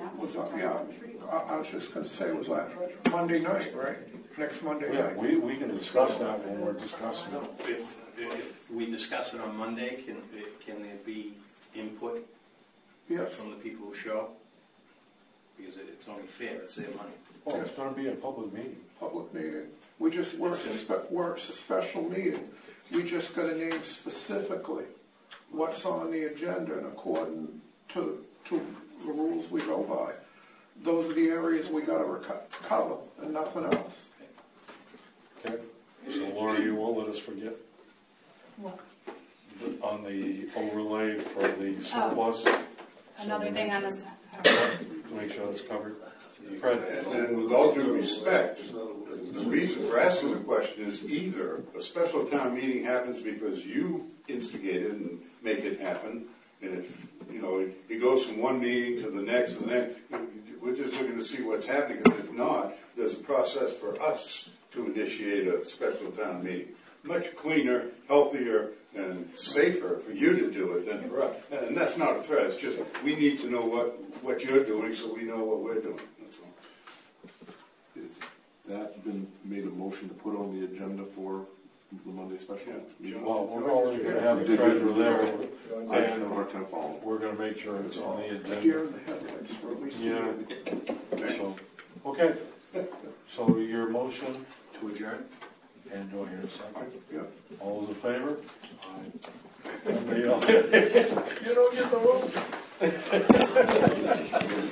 I was just gonna say, was that Monday night, right? Next Monday
Yeah,
night.
we can discuss that when we're discussing it.
If we discuss it on Monday, can there be input
Yes.
from the people who show? Because it's only fair, it's their money.
Well, it's gonna be a public meeting.
Public meeting. It's a special meeting. We just gotta name specifically what's on the agenda and according to the rules we go by. Those are the areas we gotta cover and nothing else.
Okay, so Laura, you won't let us forget on the overlay for the surplus.
Another thing on this.
To make sure it's covered. Fred.
And with all due respect, the reason for asking the question is either a special town meeting happens because you instigated and make it happen, and if it goes from one meeting to the next and the next, we're just looking to see what's happening. Because if not, there's a process for us to initiate a special town meeting. Much cleaner, healthier, and safer for you to do it than for us. And that's not a threat. It's just we need to know what you're doing so we know what we're doing. That's all.
Has that been made a motion to put on the agenda for the Monday special meeting?
Well, we're already going to have the treasurer there,
I have a hard time following.
we're going to make sure it's on the agenda.
Deer in the headlights for at least.
Yeah. So, okay. So your motion
To adjourn?
and do I hear a second?
Yeah.
All those in favor? Aye. You don't get the vote.